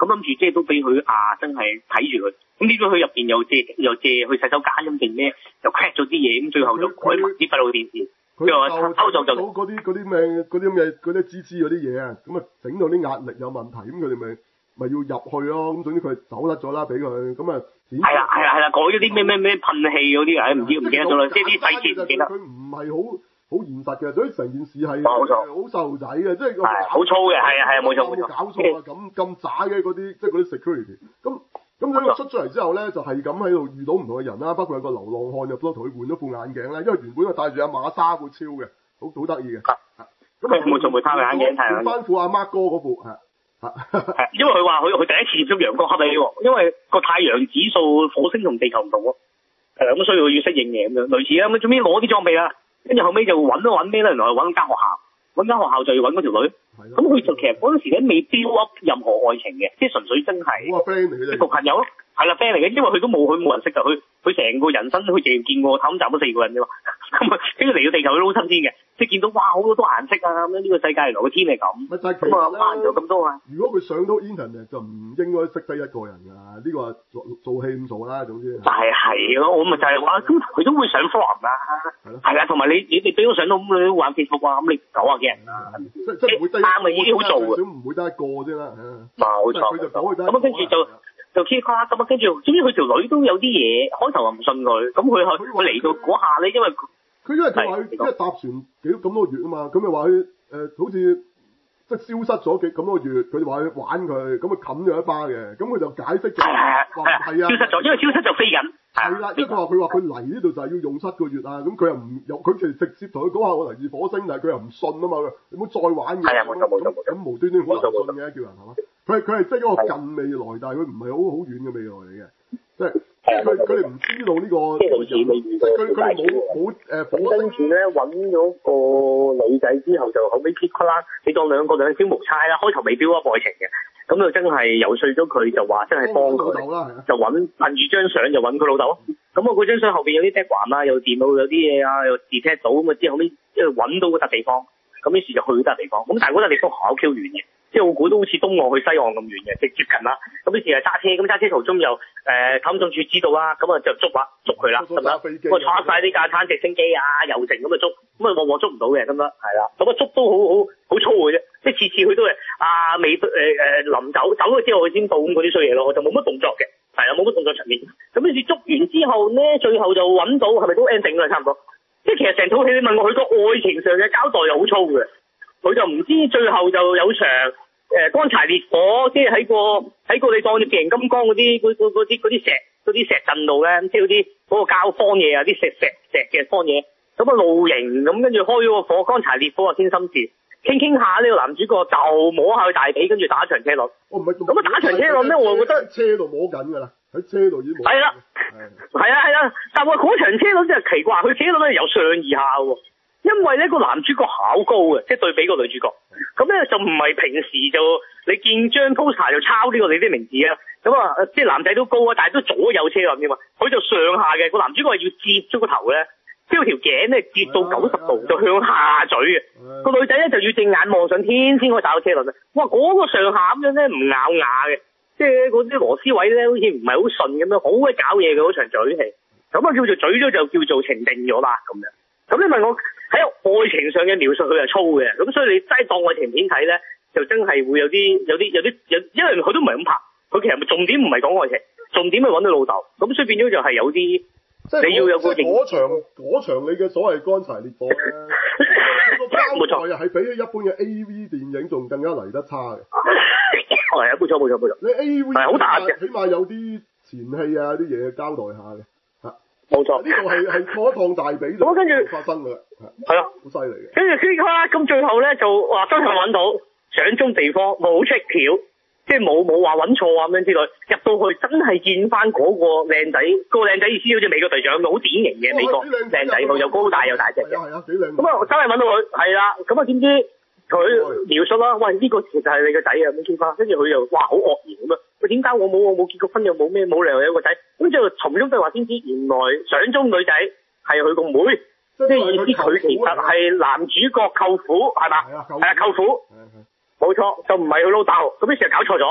咁諗住即係都俾佢啊，真係睇住佢。咁點解佢入邊又借又借去洗手間咁定咩？又 crack 咗啲嘢，咁最後就改埋啲閉路電視。佢又偷就就嗰啲嗰啲咩嗰啲咁嘅嗰啲支支嗰啲嘢啊，咁啊整到啲壓力有問題，咁佢哋咪咪要入去咯。咁總之佢走甩咗啦，俾佢咁啊。係啦係啦係啦，改咗啲咩咩咩噴氣嗰啲，唉唔知唔記得咗啦，即係啲細節唔記得。佢唔係好好現實嘅，所以成件事係冇錯，好細路仔嘅，即係係好粗嘅，係啊係啊冇錯冇錯。 搞錯啊咁咁渣嘅嗰啲，即係嗰啲 security。咁咁佢出出嚟之後咧，就係咁喺度遇到唔同嘅人啦，包括有個流浪漢入咗，同佢換咗副眼鏡咧，因為原本佢戴住阿馬沙副超嘅，好好得意嘅。咁啊冇錯冇錯，眼鏡睇翻副阿 Mark 哥嗰副係。 係，因為佢話佢佢第一次接觸陽光合理喎，因為個太陽指數火星同地球唔同喎，係啦，咁所以佢要適應嘅咁樣，類似啦，咁做咩攞啲裝備啦，跟住後尾就揾都揾咩咧，原來係揾間學校，揾間學校就要揾嗰條女，咁佢就其實嗰陣時咧未 build up 任何愛情嘅，即係純粹真係一個朋友咯，係啦 friend 嚟嘅，因為佢都冇佢冇人識㗎，佢佢成個人生佢淨係見過太空站嗰四個人啫嘛，咁啊跟住嚟到地球佢撈親先嘅。即係見到哇好多多顏色啊咁樣，呢個世界原來個天係咁，咁啊彎咗咁多啊！ 如果佢上到 internet 就唔應該識得一個人㗎，呢、呢個做做戲咁做啦，總之。 但係係咯，我咪就係話，咁佢都會上 forum 啦，係啊，同埋你你你俾我上到咁你都玩 Facebook 啊，咁你九啊幾人啊， 即即唔會得啱啊，已經好做嘅， 少唔會得一個啫啦， 冇錯。咁啊跟住就就 keep 啦，咁啊跟住，總之佢條女都有啲嘢，開頭又唔信佢，咁佢佢佢嚟到嗰下咧，因為佢因為佢話佢因為搭船幾咁多月啊嘛，咁咪話佢誒好似即係消失咗幾咁多月，佢就話去玩佢，咁佢冚咗一巴嘅，咁佢就解釋咗話係啊， 消失咗，因為消失就飛緊。 係啦，因為佢話佢話佢嚟呢度就係要用七個月啊，咁佢又唔又佢其實直接同佢講話我嚟自火星，但係佢又唔信啊嘛，你唔好再玩嘅。係啊，冇錯冇錯冇錯。咁無端端好難信嘅叫人係嘛？佢係佢係即係一個近未來，但係佢唔係好好遠嘅未來嚟嘅，即係。佢佢哋唔知道呢、這個，即係好似未遇到佢佢冇冇誒，跟住咧揾咗個女仔之後，就後尾 keep 啦，你當兩個兩小無猜啦，開頭未標啊愛情嘅，咁就真係游說咗佢，就話真係幫佢，就揾憑住張相就揾佢老豆咯。咁啊，嗰張相後邊有啲 background 啦，有電腦有啲嘢啊，又 detect 到咁啊，之後尾即係揾到嗰笪地方，咁於是就去嗰笪地方。咁但係嗰笪地方好 Q 遠嘅。即係我估都好似東岸去西岸咁遠嘅，即係接近啦。咁於是係揸車，咁揸車途中又誒探眾處知道啦，咁啊就捉啦，捉佢啦，咁樣。咁啊拆晒啲架撐直升機啊、遊程咁啊捉，咁啊往往捉唔到嘅咁樣，係啦。咁啊捉都好好好粗嘅啫，即係次次佢都係啊未誒誒臨走走咗之後佢先到咁嗰啲衰嘢咯，我就冇乜動作嘅，係啊冇乜動作場面。咁於是捉完之後咧，最後就揾到係咪都 ending 啦差唔多。即係其實成套戲你問我佢個愛情上嘅交代又好粗嘅。佢就唔知最後就有場誒、呃、乾柴烈火，即係喺個喺個你當住變形金剛嗰啲嗰嗰啲嗰啲石嗰啲石陣度咧，即係嗰啲嗰個膠方嘢啊，啲石石石嘅方嘢，咁啊露營咁跟住開咗個火，乾柴烈火啊天心事，傾傾下呢個男主角就摸下佢大髀，跟住打場車輪。我唔係咁啊打場車輪咧，我覺得車度摸緊㗎啦，喺車度已經摸。 係啦，係啊係啊，但係嗰場車輪真係奇怪，佢車輪咧由上而下喎。因為呢個男主角好高嘅，即係對比個女主角，咁咧就唔係平時就你見張 poster 就抄呢個你啲名字啊，咁啊即係男仔都高啊，但係都左右車輪嘅嘛，佢就上下嘅，個男主角係要折咗個頭咧，即係條頸咧折到九十度就向下墜嘅，個女仔咧就要正眼望上天先可以打到車輪啊，哇嗰、那個上下咁樣咧唔咬牙嘅，即係嗰啲螺絲位咧好似唔係好順咁樣，好鬼搞嘢嘅嗰場嘴戲，咁啊叫做嘴咗就叫做情定咗啦咁樣。咁你問我喺愛情上嘅描述佢係粗嘅，咁所以你齋當愛情片睇咧，就真係會有啲有啲有啲有，因為佢都唔係咁拍，佢其實重點唔係講愛情，重點係揾到老豆，咁所以變咗就係有啲，你要有個認。 嗰場嗰場你嘅所謂乾柴烈火咧，冇錯，係比起一般嘅 A V 電影仲更加嚟得差嘅。 係啊，冇錯冇錯冇錯。 你 A V 係好大嘅， 起碼有啲前戲啊啲嘢交代下嘅。 冇錯， 呢度係係錯一趟大髀咁跟住發生㗎， 係啊， 好犀利嘅。 跟住 click 啦，咁最後咧就話真係揾到相中地方，冇 check 橋，即係冇冇話揾錯啊咁樣之類，入到去真係見翻嗰個靚仔，個靚仔意思好似美國隊長咁，好典型嘅美國靚仔，佢又高大又大隻嘅， 係啊，幾靚。 咁啊真係揾到佢，係啦，咁啊點知佢描述啦，喂呢個其實係你個仔啊咁傾翻，跟住佢又哇好愕然咁啊！喂，點解我冇我冇結過婚又冇咩冇理由有個仔？咁之後從中對話先知，原來相中女仔係佢個妹，即係意思佢其實係男主角舅父係嘛？係啊，舅父，冇錯，就唔係佢老豆。咁於是就搞錯咗，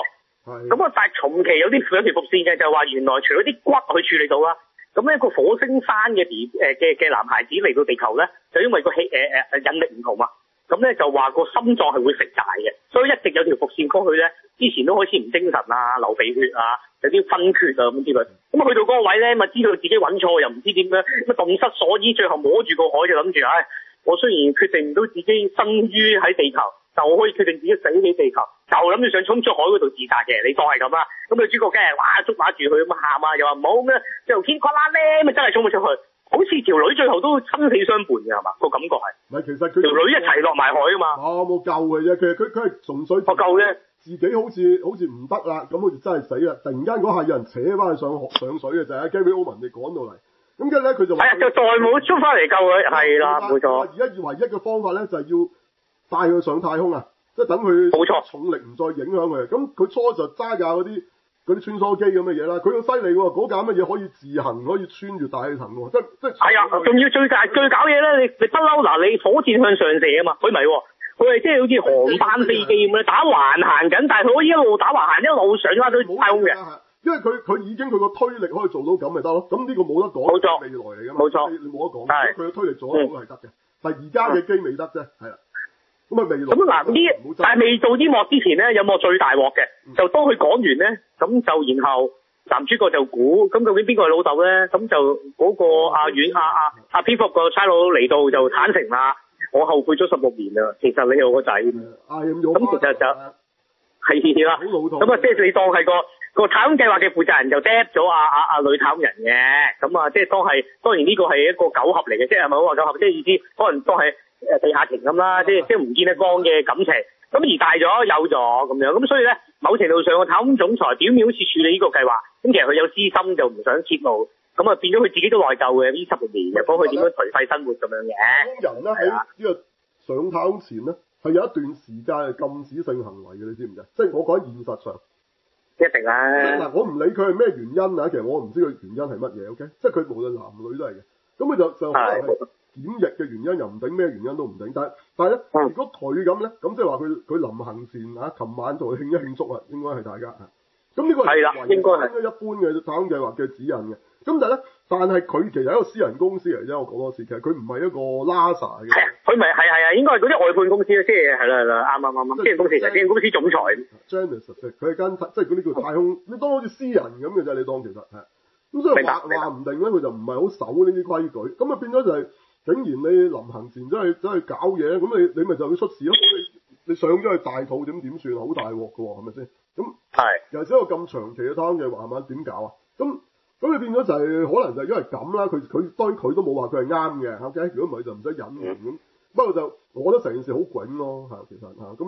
咁啊，但係重期有啲有條伏線嘅，就係話原來除咗啲骨去處理到啦，咁咧個火星山嘅誒嘅嘅男孩子嚟到地球咧，就因為個氣誒誒引力唔同啊，咁咧就話個心臟係會肥大嘅，所以一直有條伏線過去咧，之前都開始唔精神啊，流鼻血啊，有啲昏厥啊咁之類。咁去到嗰個位咧，咪知道自己揾錯，又唔知點樣，咁動失所依，最後摸住個海就諗住，唉，我雖然決定唔到自己生於喺地球，就可以決定自己死喺地球，就諗住想衝出海嗰度自殺嘅，你當係咁啦。咁女主角梗係哇捉拿住佢咁喊啊，又話唔好咩，就天垮啦咧，咪真係衝咗出去，好似條女最後都生死相伴嘅係嘛？個感覺係。 唔係，其實佢條女一齊落埋海啊嘛。 哦，冇救嘅啫，其實佢佢係純粹我救啫。 自己好似好似唔得啦，咁好似真係死啦！突然間嗰下有人扯翻去上上水嘅就係 Gary Oldman 哋趕到嚟，咁跟住咧佢就話係啊，就再冇出翻嚟救佢，係啦，冇錯。而家唯一嘅方法咧就係要帶佢上太空啊，即係等佢冇錯重力唔再影響佢。咁佢初就揸架嗰啲嗰啲穿梭機咁嘅嘢啦，佢好犀利喎，嗰架乜嘢可以自行可以穿越大氣層喎，即即係係啊，仲要最大最搞嘢咧，你你不嬲嗱，你火箭向上射啊嘛，佢咪喎。佢係即係好似航班飛機咁樣打橫行緊，但係佢可以一路打橫行一路上翻到太空嘅。因為佢佢已經佢個推力可以做到咁咪得咯。咁呢個冇得講，冇錯，未來嚟噶嘛。冇錯，你冇得講。係佢嘅推力做得到係得嘅，但係而家嘅機未得啫，係啦。咁啊未來。咁嗱呢，但係未到呢幕之前咧，有幕最大鑊嘅，就當佢講完咧，咁就然後男主角就估，咁究竟邊個係老豆咧？咁就嗰個阿遠阿阿阿蝙蝠個差佬嚟到就坦誠啦。我後悔咗十六年啦，其實你有個仔，咁、啊、其實就係啦，咁啊即係你當係個個太空計劃嘅負責人就 drop 咗阿阿阿女太空人嘅，咁啊即係當係當然呢個係一個九合嚟嘅，即係係咪好話九合？即係意思可能當係誒地下情咁啦，即係即係唔見得光嘅感情，咁而大咗有咗咁樣，咁所以咧某程度上個太空總裁表面好似處理呢個計劃，咁其實佢有私心就唔想揭露。咁啊，變咗佢自己都內疚嘅呢十六年，又幫佢點樣頹廢生活咁樣嘅。太空人咧喺呢個上太空前咧，係有一段時間係禁止性行為嘅，你知唔知？即係我講喺現實上，一定啦。嗱，我唔理佢係咩原因啊，其實我唔知佢原因係乜嘢，OK？即係佢無論男女都係嘅。咁佢就就可能係檢疫嘅原因，又唔定咩原因都唔定。但係但係咧，如果佢咁咧，咁即係話佢佢臨行前啊，琴晚同佢慶一慶祝啊，應該係大家啊。咁呢個係啦，應該係應該一般嘅太空計劃嘅指引嘅。咁但係咧，但係佢其實係一個私人公司嚟啫。我講多次，其實佢唔係一個 NASA 嘅。係啊，佢咪係係啊，應該係嗰啲外判公司咯，即係係啦係啦，啱啱啱啱。私人公司就私人公司總裁。Genesis 佢係間即係嗰啲叫太空，你當好似私人咁嘅啫。你當其實係。咁所以話話唔定咧，佢就唔係好守呢啲規矩。咁啊變咗就係、是，竟然你臨行前真係真係搞嘢，咁你你咪就要出事咯。你你上咗去大肚點點算？好大鑊㗎喎，係咪先？咁係尤其是一個咁長期嘅太空嘅話，係咪點搞啊？咁咁你變咗就係、是、可能就係因為咁啦。佢佢當然佢都冇話佢係啱嘅 ，OK？如果唔係就唔使隱瞞咁。不過就我覺得成件事好囧咯，係其實嚇。咁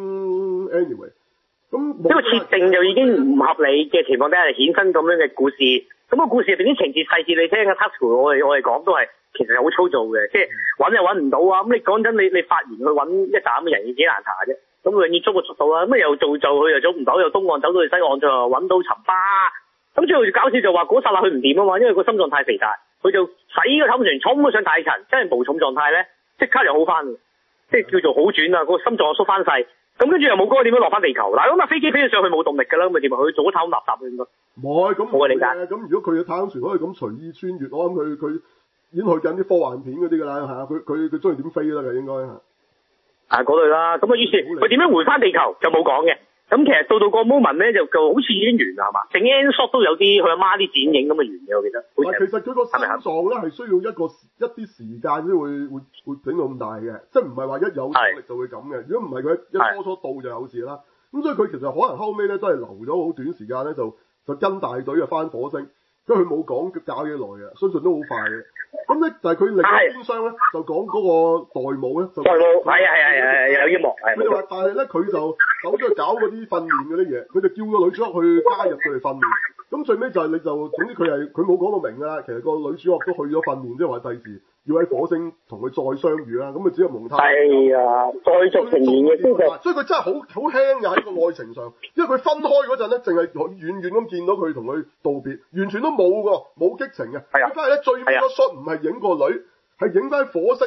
anyway，咁呢個設定就已經唔合理嘅情況底下，衍生咁樣嘅故事。咁、那個故事入邊啲情節細節，你聽嘅 Tasuku 我哋我哋講都係其實係好粗糙嘅，即係揾又揾唔到啊！咁你講真，你你發言去揾一斬嘅人要幾難查啫？咁永遠捉個捉到啦，咁又做就佢又做唔到，又東岸走到去西岸，最後揾到沉巴。咁最後搞笑就話嗰剎那佢唔掂啊嘛，因為個心臟太肥大，佢就洗個太空船衝咗上大氣層，真係無重狀態咧，即刻又好翻，即係叫做好轉啊！個心臟縮翻細，咁跟住又冇嗰個點樣落翻地球。嗱咁啊飛機飛咗上去冇動力㗎啦，咁咪點啊？佢做咗太空垃圾應該。冇咁冇嘅理解。咁如果佢嘅太空船可以咁隨意穿越，我諗佢佢已經去緊啲科幻片嗰啲㗎啦嚇，佢佢佢中意點飛都得㗎應該嚇。啊嗰類啦，咁啊於是佢點樣回翻地球就冇講嘅。咁其實到到個 moment 咧就就好似已經完啦係嘛？整 end shot 都有啲佢阿媽啲剪影咁嘅完嘅我記得。嗱其實佢個心臟咧係需要一個一啲時間先會會會整到咁大嘅，即係唔係話一有動力就會咁嘅。如果唔係佢一初初到就有事啦。咁所以佢其實可能後尾咧都係留咗好短時間咧就就跟大隊啊翻火星。因為佢冇講搞幾耐嘅，相信都好快嘅。咁咧，但係佢另一邊廂咧，就講嗰個代母咧，就代母係啊係啊係啊有一幕係。佢就話，但係咧，佢就走咗去搞嗰啲訓練嗰啲嘢，佢就叫個女主角去加入佢哋訓練。咁最尾就係你就，總之佢係佢冇講到明㗎啦。其實個女主角都去咗訓練，即係話第時要喺火星同佢再相遇啦。咁佢只係蒙太。係啊，再續情緣嘅先所以佢真係好好輕嘅喺個愛情上，因為佢分開嗰陣咧，淨係遠遠咁見到佢同佢道別，完全都冇㗎，冇激情嘅。係啊。而家係咧最尾個 shot 唔係影個女，係影翻火星咧，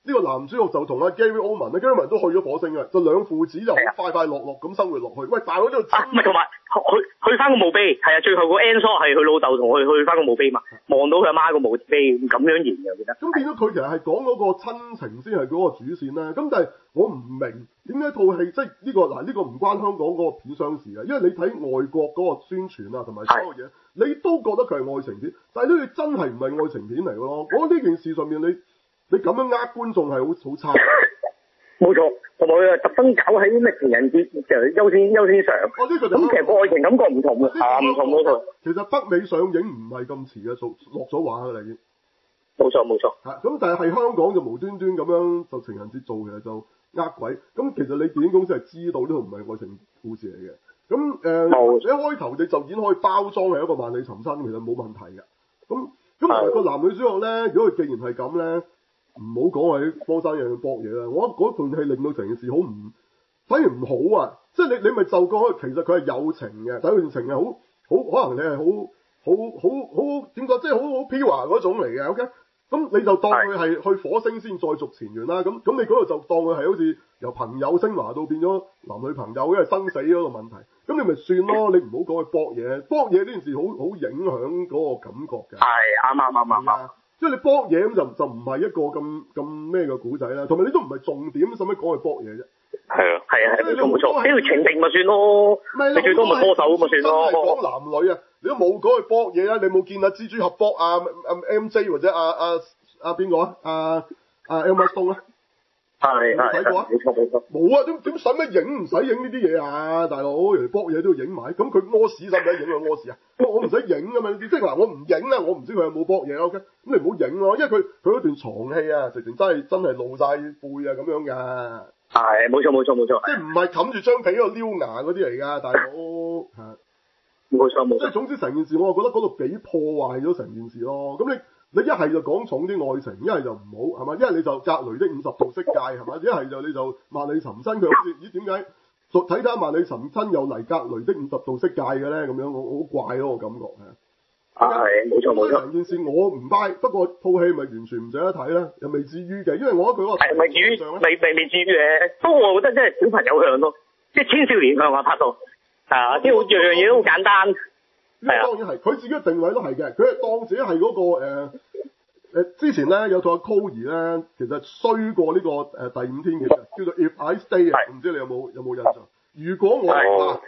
呢個男主角就同阿 Gary Oldman 咧 ，Gary Oldman 都去咗火星嘅，就兩父子就好快快樂樂咁生活落去。喂，大佬呢度啊，唔係同埋去去翻個墓碑，係啊，最後個 end shot 係佢老豆同佢去翻個墓碑嘛，望到佢阿媽個墓碑咁樣演嘅，我記得。 咁變咗佢其實係講嗰個親情先係嗰個主線啦。咁但係我唔明點解套戲即係呢個嗱呢、呢個唔關香港嗰個片商事嘅，因為你睇外國嗰個宣傳啊同埋所有嘢，你都覺得佢係愛情片，但係呢佢真係唔係愛情片嚟嘅咯。我呢件事上面你你咁樣呃觀眾係好好差。 冇錯，同埋佢係特登搞喺咩情人節就優先優先上。 哦，呢、呢個就咁其實個愛情感覺唔同嘅，啊唔同冇錯。 其實北美上映唔係咁遲嘅，做落咗畫㗎啦已經。 冇錯冇錯。 嚇，咁但係係香港就無端端咁樣就情人節做嘅就呃鬼。咁其實你電影公司係知道呢套唔係愛情故事嚟嘅。咁誒，呃、 冇一開頭你就已經可以包裝係一個萬里尋親，其實冇問題嘅。咁咁個男女主角咧，如果佢既然係咁咧。唔好講喺荒山野嶺搏嘢啦，我覺得嗰段戲令到成件事好唔，反而唔好啊！即係你你咪就講，其實佢係有情嘅，但係段情係好好，可能你係好好好好點講，即係好好 pure 嗰種嚟嘅。OK，咁你就當佢係去火星先再續前緣啦。咁咁你嗰度就當佢係好似由朋友升華到變咗男女朋友，因為生死嗰個問題。咁你咪算咯，你唔好講去搏嘢，搏嘢呢件事好好影響嗰個感覺嘅。 係啱啱啱啱啱。 即係你搏嘢咁就就唔係一個咁咁咩嘅古仔啦，同埋你都唔係重點，使乜講去搏嘢啫？ 係啊， 係啊，係冇錯冇錯，呢條情定咪算咯，你最多咪拖手咪算咯。 講男女啊，你都冇講去搏嘢啊，你冇見阿蜘蛛俠搏啊啊 M J 或者阿阿阿邊個啊？阿阿 Emma Stone 咧？ 係係睇過啊？ 冇錯冇錯。 冇啊！點點使乜影唔使影呢啲嘢啊？大佬，人哋搏嘢都要影埋，咁佢屙屎使唔使影啊？屙屎啊？我唔使影㗎嘛，即係話我唔影啊，我唔知佢有冇搏嘢 OK，咁你唔好影咯，因為佢佢嗰段床戲啊，直情真係真係露晒背啊咁樣㗎。 係冇錯冇錯冇錯。 即係唔係冚住張被喺度撩牙嗰啲嚟㗎，大佬係。 冇錯冇錯。 即係總之成件事，我覺得嗰度幾破壞咗成件事咯。咁你你一係就講重啲愛情，一係就唔好係嘛？一係你就格雷的五十度色戒係嘛？一係就你就萬里尋親，佢好似咦點解睇睇萬里尋親又嚟格雷的五十度色戒嘅咧？咁樣我好怪咯，我感覺係。 係冇錯冇錯。 成件事我唔 buy，不過套戲咪完全唔值得睇咧，又未至於嘅，因為我覺得佢嗰個係未至於未未未至於嘅，不過我覺得真係小朋友向咯，即係青少年向啊拍到係啊，即係樣樣嘢都好簡單。 呢個當然係，佢自己嘅定位都係嘅，佢係當自己係嗰、那個誒誒、呃、之前咧有套阿 Chloe 咧，其實衰過呢、這個誒、呃、第五天嘅，叫做 If I Stay 啊，唔知你有冇有冇印象？如果我係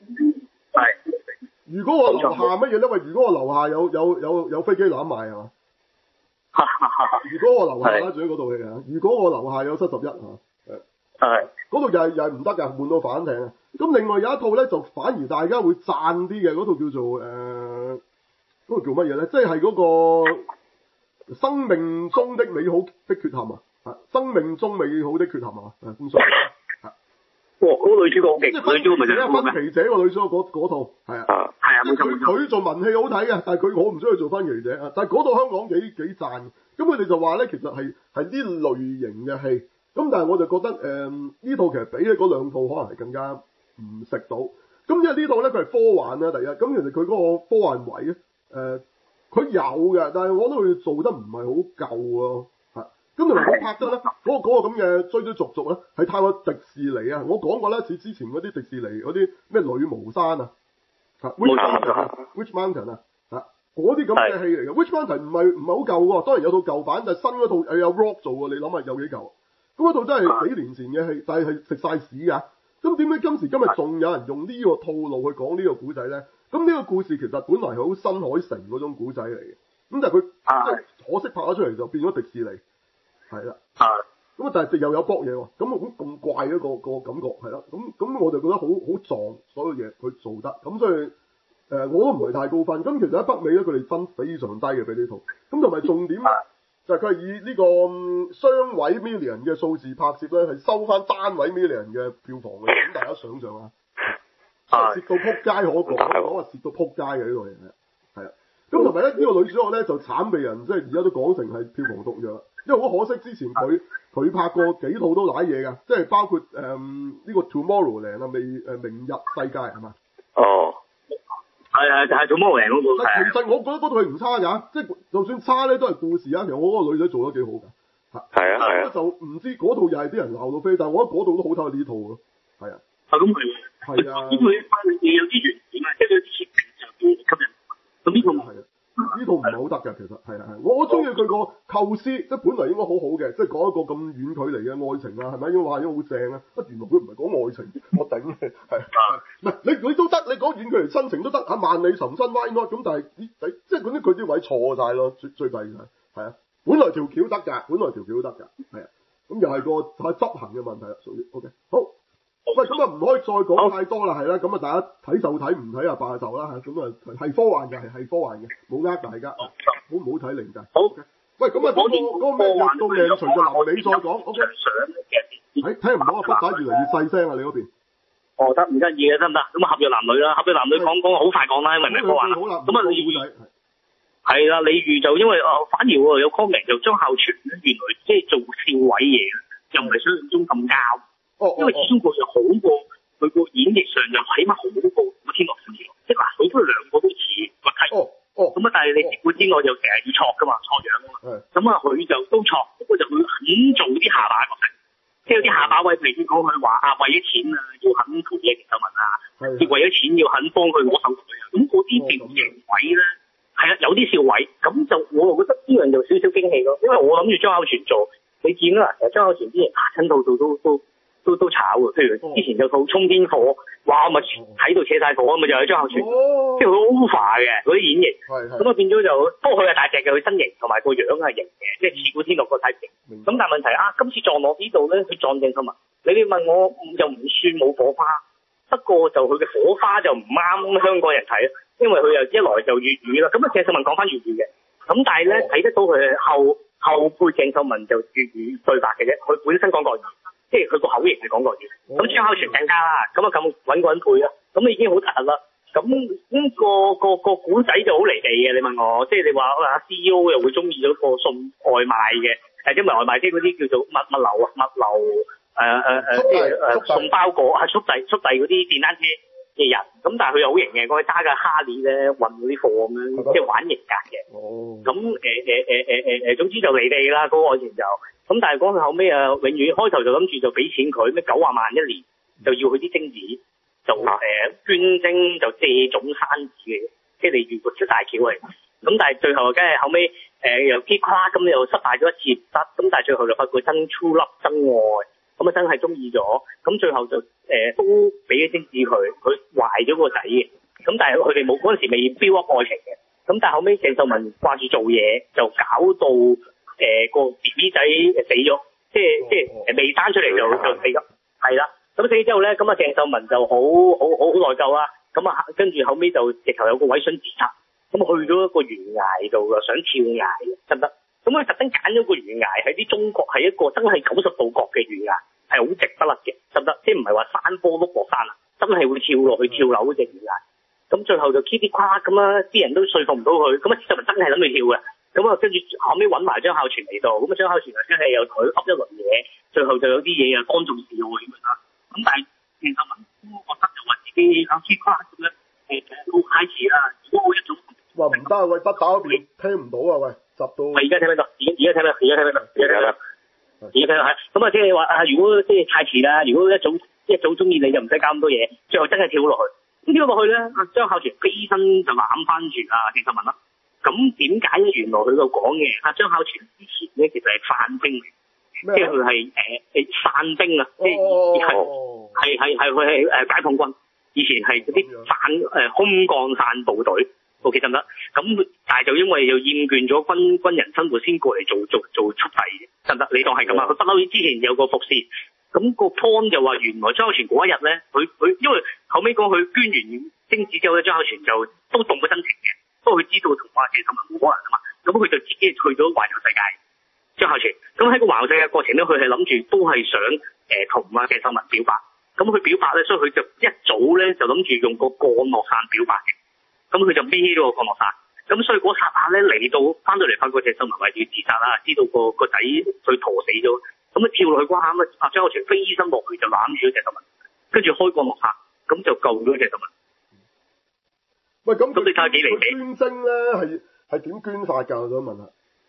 如果我樓下乜嘢咧？喂，如果我樓下有有有有飛機攬埋係嘛？如果我樓下啦，仲喺嗰套戲啊！如果我樓下有七十一啊， 係嗰度又係又係唔得㗎，悶到反艇啊！咁另外有一套咧，就反而大家會讚啲嘅，嗰套叫做誒，嗰、呃嗰個叫乜嘢咧？即係嗰個生命中的美好的缺陷啊！啊，生命中美好的缺陷啊！誒，咁所以啊， 哇，嗰、嗰個女主角好勁，女主角咪就係分歧者個女主角嗰套係啊， 係啊，冇錯冇錯。 佢做文戲好睇嘅，但係佢我唔中意做分歧者啊！但係嗰套香港幾幾讚，咁佢哋就話咧，其實係係呢類型嘅戲，咁但係我就覺得誒呢、呃、套其實比起嗰兩套可能係更加唔食到，咁因為呢套咧佢係科幻啦，第一，咁其實佢嗰個科幻位咧，誒、呃，佢有嘅，但係我覺得佢做得唔係好夠咯，嚇，咁同埋佢拍得咧，嗰、那個嗰、那個咁嘅追追逐逐咧，係太過迪士尼啊，我講過咧，似之前嗰啲迪士尼嗰啲咩女巫山啊，嚇 Witch Mountain 啊 Witch Mountain 啊，嚇，嗰啲咁嘅戲嚟嘅 Witch Mountain 唔係唔係好舊喎，當然有套舊版，但係新嗰套誒有 Rock 做喎，你諗下有幾舊？咁嗰套真係幾年前嘅戲，但係係食晒屎㗎。咁點解今時今日仲有人用呢個套路去講呢個古仔咧？咁呢個故事其實本來係好新海誠嗰種古仔嚟嘅，咁但係佢即係可惜拍咗出嚟就變咗迪士尼，係啦。咁啊，但係又有搏嘢喎，咁咁咁怪一個個感覺係啦。咁咁我就覺得好好撞所有嘢佢做得，咁所以誒、呃、我都唔係太高分。咁其實喺北美咧，佢哋分非常低嘅俾呢套。咁同埋重點就係佢係以呢個雙位 million 嘅數字拍攝咧，係收翻單位 million 嘅票房嘅。咁大家想象下，蝕到撲街可講，講話蝕到撲街嘅呢套嘢係啊。咁同埋咧，呢、呢個女主角咧就慘被人即係而家都講成係票房毒藥，因為好可惜之前佢佢拍過幾套都瀨嘢㗎，即係包括誒呢、嗯呢個 Tomorrowland 啊，未誒明日世界係嘛？哦。 係係就係做魔靈嗰個。 其實我覺得嗰套戲唔差㗎，即係就算差咧都係故事啊。其實我嗰個女仔做得幾好㗎， 係啊係啊。 就唔知嗰套又係啲人鬧到飛，但係我覺得嗰套都好睇過呢套咯。係啊。 啊咁係。 係啊。 呢套嘢有啲原點啊，即係佢啲設定就都吸引。咁呢套係啊。呢套唔係好得㗎，其實係啊係。我我中意佢個構思，即係本來應該好好嘅，即係講一個咁遠距離嘅愛情啊，係咪？因為話已經好正啊，原來佢唔係講愛情，我頂嘅係。唔係你你都得，你講遠距離親情都得嚇，萬里尋親 why not？咁但係啲即係嗰啲佢啲位錯晒咯，最最弊就係係啊。本來條橋得㗎，本來條橋得㗎，係啊。咁又係個係執行嘅問題啦，屬於 OK 好。喂，咁啊唔可以再講太多啦，係啦，咁啊大家睇就睇，唔睇啊罷就啦嚇，咁啊係科幻嘅，係係科幻嘅，冇呃大家，好唔好睇靈界？ 好， 喂，咁啊嗰個嗰個咩入到命隨就由你再講 ，OK？誒，聽唔到啊，筆打越嚟越細聲啊，你嗰邊？ 哦，得唔得意啊？得唔得？咁啊，合約男女啦，合約男女講講好快講啦，因為唔係科幻。 好啦， 咁啊，李豫係啦，李豫就因為啊，反而喎有 comment 就張孝全咧，原來即係做少位嘢，又唔係想象中咁膠。哦。因為始終佢又好過，佢個演繹上就起碼好過古天樂少少。即係嗱，佢都兩個都似個體。哦哦。咁啊，但係你古天樂就成日要錯噶嘛，錯樣噶嘛。係。咁啊，佢就都錯，不過就佢肯做啲下巴角色。即係有啲下巴位，譬如講佢話啊，為咗錢啊，要肯陪嘢其實文啊，亦為咗錢要肯幫佢攞手袋啊，咁嗰啲定型位咧，係啊，有啲笑位，咁就我又覺得呢樣就少少驚喜咯，因為我諗住張孝全做，你見啦，其實張孝全之前拍親套套都都都都炒嘅，譬如之前有套衝天火，哇咪睇到扯晒火，咪就係張孝全，哦、即係佢 over 嘅嗰啲演繹，咁啊變咗就，不過佢係大隻嘅，佢身形同埋個樣係型嘅，即係似古天樂個體型。咁但係問題啊，今次撞落呢度咧，佢撞正佢嘛？你哋問我又唔算冇火花，不過就佢嘅火花就唔啱香港人睇咯，因為佢又一來就粵語啦。咁啊，鄭秀文講翻粵語嘅，咁但係咧睇得到佢後後輩鄭秀文就粵語對白嘅啫，佢本身講國語，即係佢個口型係講國語。咁張孝全更加啦，咁啊咁揾個人配啦，咁已經好突啦。咁咁、那個個個古仔就好離地嘅，你問我，即係你話啊 C E O 又會中意咗個送外賣嘅，誒即係唔係外賣，即係嗰啲叫做物物流啊，物流誒誒誒即係誒送包裹係速遞速遞嗰啲電單車嘅人，咁但係佢又好型嘅，佢揸架哈利咧運嗰啲貨咁樣，即係玩型格嘅。哦。咁誒誒誒誒誒誒，總之就離地啦，嗰、那個愛情就，咁但係講佢後尾啊，永遠開頭就諗住就俾錢佢，咩九啊萬一年就要佢啲精子。就誒、呃、捐精就借種生子嘅，即係你如果出大橋嚟，咁但係最後梗係後尾誒、呃、又結跨，咁又失敗咗一次得，咁但係最後就發覺真 true love 真愛，咁啊真係中意咗，咁最後就誒、呃、都俾咗精子佢，佢懷咗個仔嘅，咁但係佢哋冇嗰陣時未 build up 愛情嘅，咁但係後尾鄭秀文掛住做嘢，就搞到誒、呃、個 B B 仔死咗，即係即係誒未生出嚟就就死咗，係啦。咁死之後咧，咁啊鄭秀文就好好好好內疚啦。咁啊跟住後尾就直頭有個位想自殺，咁去咗一個懸崖度啊，想跳崖得唔得？咁佢特登揀咗個懸崖喺啲中國係一個真係九十度角嘅懸崖，係好直不甩嘅，得唔得？即係唔係話山坡碌落山啊，真係會跳落去跳樓嗰隻懸崖。咁最後就 keep 啲夸咁啊，啲人都說服唔到佢。咁啊鄭秀文真係諗住跳嘅。咁啊跟住後尾揾埋張孝全嚟到，咁啊張孝全啊真係又同佢噏一輪嘢，最後就有啲嘢啊當眾示愛咁樣啦。咁但係鄭秀文都覺得就話自己有 keep 夸咁樣誒都開始啦。如果我一早話唔得啊，喂，北打嗰邊聽唔到啊，喂，集到。 我而家聽唔到，而而家聽唔到，而家聽唔到，而家聽唔到，而家聽到係。咁啊，即係話啊，如果即係太遲啦，如果一早一早中意你就唔使搞咁多嘢，最後真係跳落去。咁跳落去咧，阿張孝全飛身就攬翻住啊鄭秀文啦。咁點解咧？原來佢度講嘅阿張孝全之前咧，其實係犯兵嚟。即係佢係誒誒散兵啊！即係係係係佢係誒解放軍，以前係嗰啲散誒、呃、空降散部隊，OK 得唔得？咁但係就因為又厭倦咗軍軍人生活，先過嚟做做做速遞嘅，得唔得？你當係咁啊？佢不嬲之前有個伏線，咁、那個 point 就話原來張孝全嗰一日咧，佢佢因為後尾講佢捐完精子之後咧，張孝全就都動咗真情嘅，不過佢知道同阿鄭秀文冇可能啊嘛，咁佢就自己去咗環遊世界。張孝全咁喺個環遊世界過程咧，佢係諗住都係想誒同阿鄭秀文表白。咁佢表白咧，所以佢就一早咧就諗住用個降落傘表白嘅。咁佢就孭咗個降落傘。咁所以嗰剎那咧嚟到翻到嚟，發覺鄭秀文話要自殺啦，知道個個仔佢陀死咗。咁啊跳落去嗰下，咁啊張孝全飛身落去就攬住咗鄭秀文，跟住開降落傘，咁就救咗鄭秀文。 喂，咁咁你睇下幾離奇？ 捐精咧係係點捐法㗎？我想問下。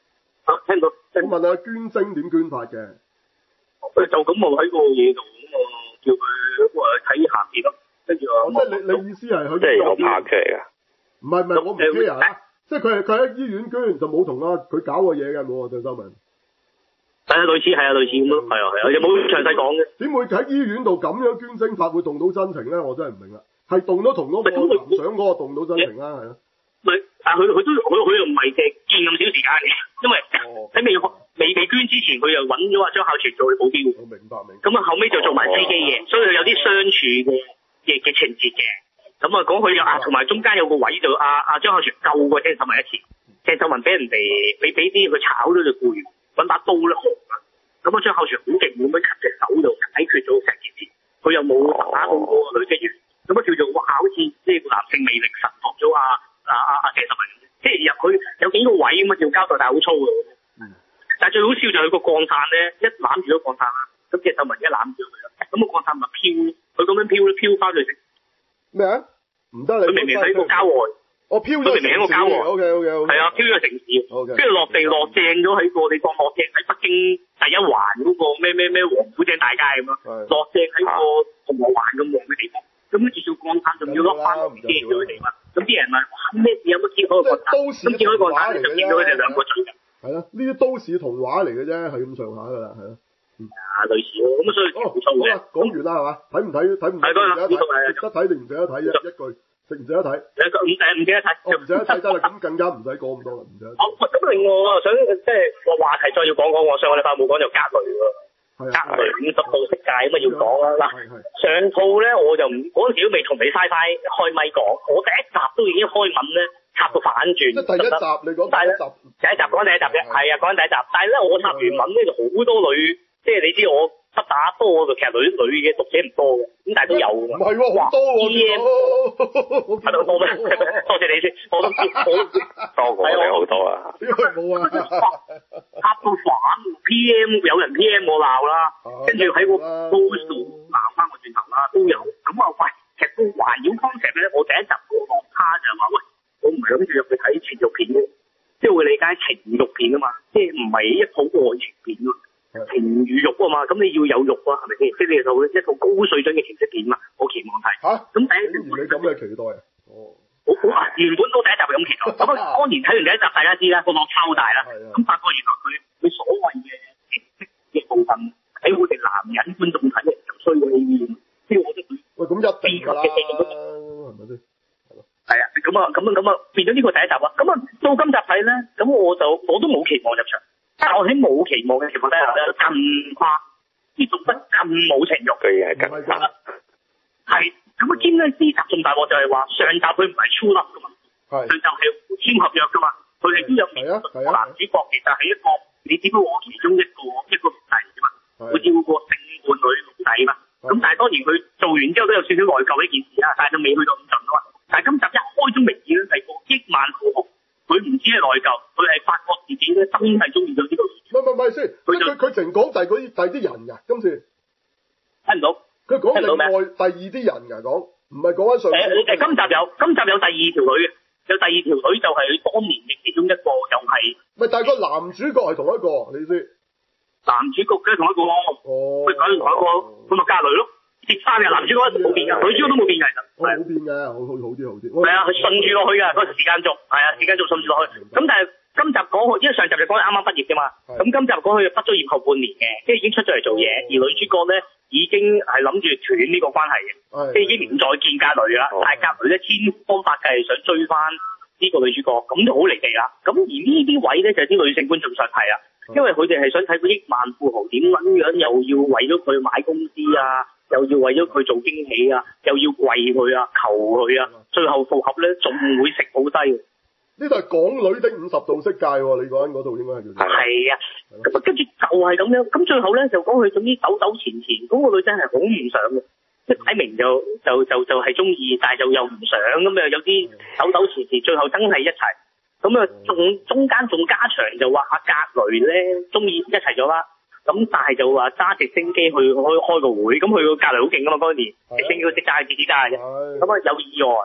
啊，聽到。 我問下捐精點捐法嘅？ 佢就咁我喺個嘢度，咁我叫佢誒睇下邊咯，跟住我。 即係你你意思係佢即係有拍出嚟㗎？ 唔係唔係，我唔 care 啊！即係佢係佢喺醫院捐就冇同啊佢搞過嘢嘅，冇啊鄭秀文。 係啊，類似係啊，類似咁咯，係啊係啊，有冇詳細講嘅？ 點會喺醫院度咁樣捐精法會動到真情咧？我真係唔明啦。係動都同嗰個男相嗰個動到真情啦，係咯。 唔係，但係佢佢都佢佢又唔係淨係見咁少時間嘅，因為喺未未被捐之前，佢又揾咗阿張孝全做保鏢。 我明白明白。咁啊後尾就做埋司機嘅，所以佢有啲相處嘅嘅嘅情節嘅。咁啊講佢有啊，同埋中間有個位就阿阿張孝全救過鄭秀文一次，鄭秀文俾人哋俾俾啲佢炒咗隻僱員，揾把刀咧紅啊！咁啊張孝全好勁咁樣吸隻手就解決咗成件事，佢又冇打到個女職員，咁啊叫做哇好似即係男性魅力神學咗阿阿阿阿鄭秀文，即係入去有幾個位咁啊叫交代，但係好粗嘅。嗯。但係最好笑就係個鋼炭咧，一攬住咗鋼炭啦，咁鄭秀文一攬住佢啦，咁個鋼炭咪飄，佢咁樣飄咧飄翻去食。咩啊？唔得你。佢明明喺個郊外。我飄咗。佢明明喺個郊外。O K O K O K。係啊，飄咗城市。O K。跟住落地落正咗喺個你當落正喺北京第一環嗰個咩咩咩王府井大街咁咯。係。落正喺個銅鑼灣咁旺嘅地方，咁跟住做鋼炭仲要落翻落地咗佢哋嘛。咁啲人問咩事有乜揭開個鋼炭？咁揭開個鋼炭就見到佢哋兩個嘴。係啦，呢啲都市童話嚟嘅啫，係咁上下噶啦，係咯。啊，類似咯，咁啊所以好粗嘅。講完啦係嘛？睇唔睇？睇唔睇？係得睇定唔值得睇啫？一句值唔值得睇？誒，唔值唔值得睇？哦，唔值得睇真係，咁更加唔使講咁多啦，唔值得。好，咁另外我又想即係個話題再要講講，我上個禮拜冇講就格雷喎。係啊。格雷五十度色戒咁啊要講啦。嗱，上套咧我就唔嗰陣時都未同你嘥嘥開咪講，我第一集都已經開文咧。插到反轉，即係第一集你講第一集，第一集講第一集啫，係啊講緊第一集，但係咧我插完文咧就好多女，即係你知我不打多，其實女女嘅讀者唔多嘅，咁但係都有㗎。唔係喎，好多喎，P M 係咪好多咩？多謝你先，我都知，我多過你好多啊。點解冇啊？插到反 ，P M 有人 P M 我鬧啦，跟住喺個 post 度鬧翻我轉頭啦，都有。咁啊喂，其實個環繞 concept 咧，我第一集個落差就係話喂。我唔係諗住入去睇情慾片嘅，即係會理解情慾片啊嘛，即係唔係一套愛情片咯，情與慾啊嘛，咁你要有慾啊，係咪先？即係你套一套高水準嘅情色片嘛，我期望睇。嚇、啊！咁第一集你咁嘅期待啊？哦，好好啊，原本都第一集係咁期待，咁啊當然睇完第一集大家知啦，個落差好大啦，咁發覺原來佢佢所謂嘅情色嘅部分喺我哋男人觀眾睇咧就衰過 A V， 即係我覺得佢喂咁一定㗎啦，係咪先？係啊，咁啊，咁啊，咁啊，變咗呢個第一集啊，咁啊，到今集睇咧，咁我就我都冇期望入場，但係我喺冇期望嘅情況底下咧，更誇呢種不更冇情慾嘅嘢更誇，係咁啊，兼咧呢集仲大鑊就係話上集佢唔係 true love 噶嘛，上集係簽合約噶嘛，佢哋都有男主角其實係一個你只不過我其中一個一個奴隸啫嘛，佢照顧個性伴侶奴隸嘛，咁但係當然佢做完之後都有少少內疚呢件事啊，但係就未去到咁盡啊嘛。但係今集一開宗明義咧係個億萬富豪，佢唔止係內疚，佢係發覺自己咧真係中意咗呢個女。唔係唔係先，佢佢佢淨講第嗰啲第啲人㗎，今次聽唔到。佢講另外第二啲人㗎，講唔係講緊上。誒誒，今集有今集有第二條女嘅，有第二條女就係佢當年嘅其中一個，又係。唔係，但係個男主角係同一個，你知？男主角梗係同一個咯。哦。佢講同一個，咁咪格雷咯。接翻嘅男主角冇變㗎，女主角都冇變㗎，其實。係冇變嘅，好好好啲好啲。係啊，佢順住落去㗎，嗰個時間軸，係啊，時間軸順住落去。咁但係今集講佢，因為上集就講佢啱啱畢業㗎嘛。咁今集講佢畢咗業後半年嘅，即係已經出咗嚟做嘢，而女主角咧已經係諗住斷呢個關係嘅，即係已經唔再見格雷啦。但係格雷咧千方百計係想追翻呢個女主角，咁就好離地啦。咁而呢啲位咧就係啲女性觀眾想睇啦，因為佢哋係想睇個億萬富豪點撚樣又要為咗佢買公司啊。又要為咗佢做驚喜啊，又要跪佢啊，求佢啊，最後復合咧仲會食好低。呢度係港女的五十度色戒喎，你講緊嗰度應該係叫。係啊，咁啊跟住就係咁樣，咁最後咧就講佢總之糾糾纏纏，嗰、那個女仔係好唔想嘅，即係擺明就就就就係中意，但係就又唔想咁啊，有啲糾糾纏纏，最後真係一齊。咁啊，仲中間仲加長就話阿格雷咧中意一齊咗啦。咁但係就話揸直升機去開開個會，咁佢個格雷好勁噶嘛嗰年，直升機都識揸，自己揸嘅啫。咁啊有意外，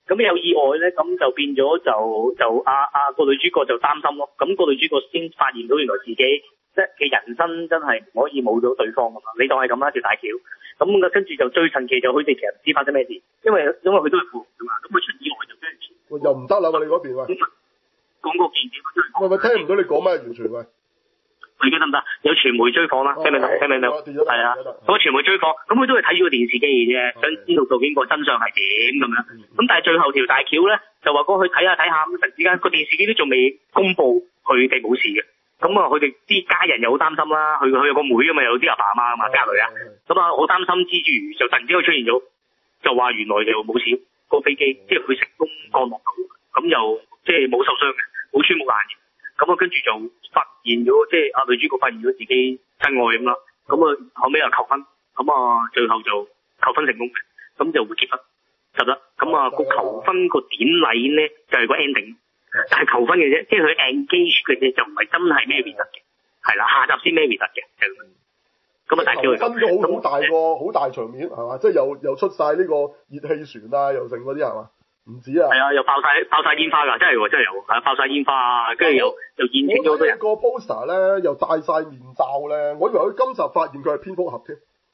咁有意外咧，咁就變咗就就啊啊個女主角就擔心咯。咁個女主角先發現到原來自己即係嘅人生真係唔可以冇咗對方㗎嘛。你當係咁啦，條大橋。咁跟住就最神奇就佢哋其實唔知發生咩事，因為因為佢都係富豪㗎嘛。咁佢出意外就俾人錢。 喂，又唔得啦喎！你嗰邊喂。講個件事喂喂，聽唔到你講咩？完全喂。 而家得唔得？有傳媒追訪啦，聽唔聽到？聽唔聽到？係啊，咁個傳媒追訪，咁佢都係睇住個電視機嘅啫，想知道究竟個真相係點咁樣。咁但係最後條大橋咧，就話過去睇下睇下，咁突然之間個電視機都仲未公佈佢哋冇事嘅。咁啊，佢哋啲家人又好擔心啦，佢佢有個妹啊嘛，有啲阿爸阿媽啊嘛，家女啊。咁啊，好擔心之餘，就突然之間出現咗，就話原來就冇事，個飛機即係佢成功降落到，咁又即係冇受傷嘅，冇穿冇爛嘅。咁啊，跟住就發現咗，即係阿女主角發現咗自己真愛咁啦。咁啊，後尾又求婚，咁啊，最後就求婚成功嘅，咁就會結婚，就得。咁啊，個求婚個典禮咧就係個 ending，但係求婚嘅啫，即係佢 engage 嘅啫，就唔係真係 marry 得嘅。係啦，下集先 marry 得嘅，就咁。咁啊，大叫佢求婚咗好好大個好大場面係嘛？即係又又出晒呢個熱氣船啊，又剩嗰啲係嘛？唔止啊！ 係啊，又爆晒爆晒煙花㗎，真係喎，真係有，係爆晒煙花啊！跟住又又現清咗好多人。 個 poster 咧又戴晒面罩咧，我以為佢今集發現佢係蝙蝠俠添。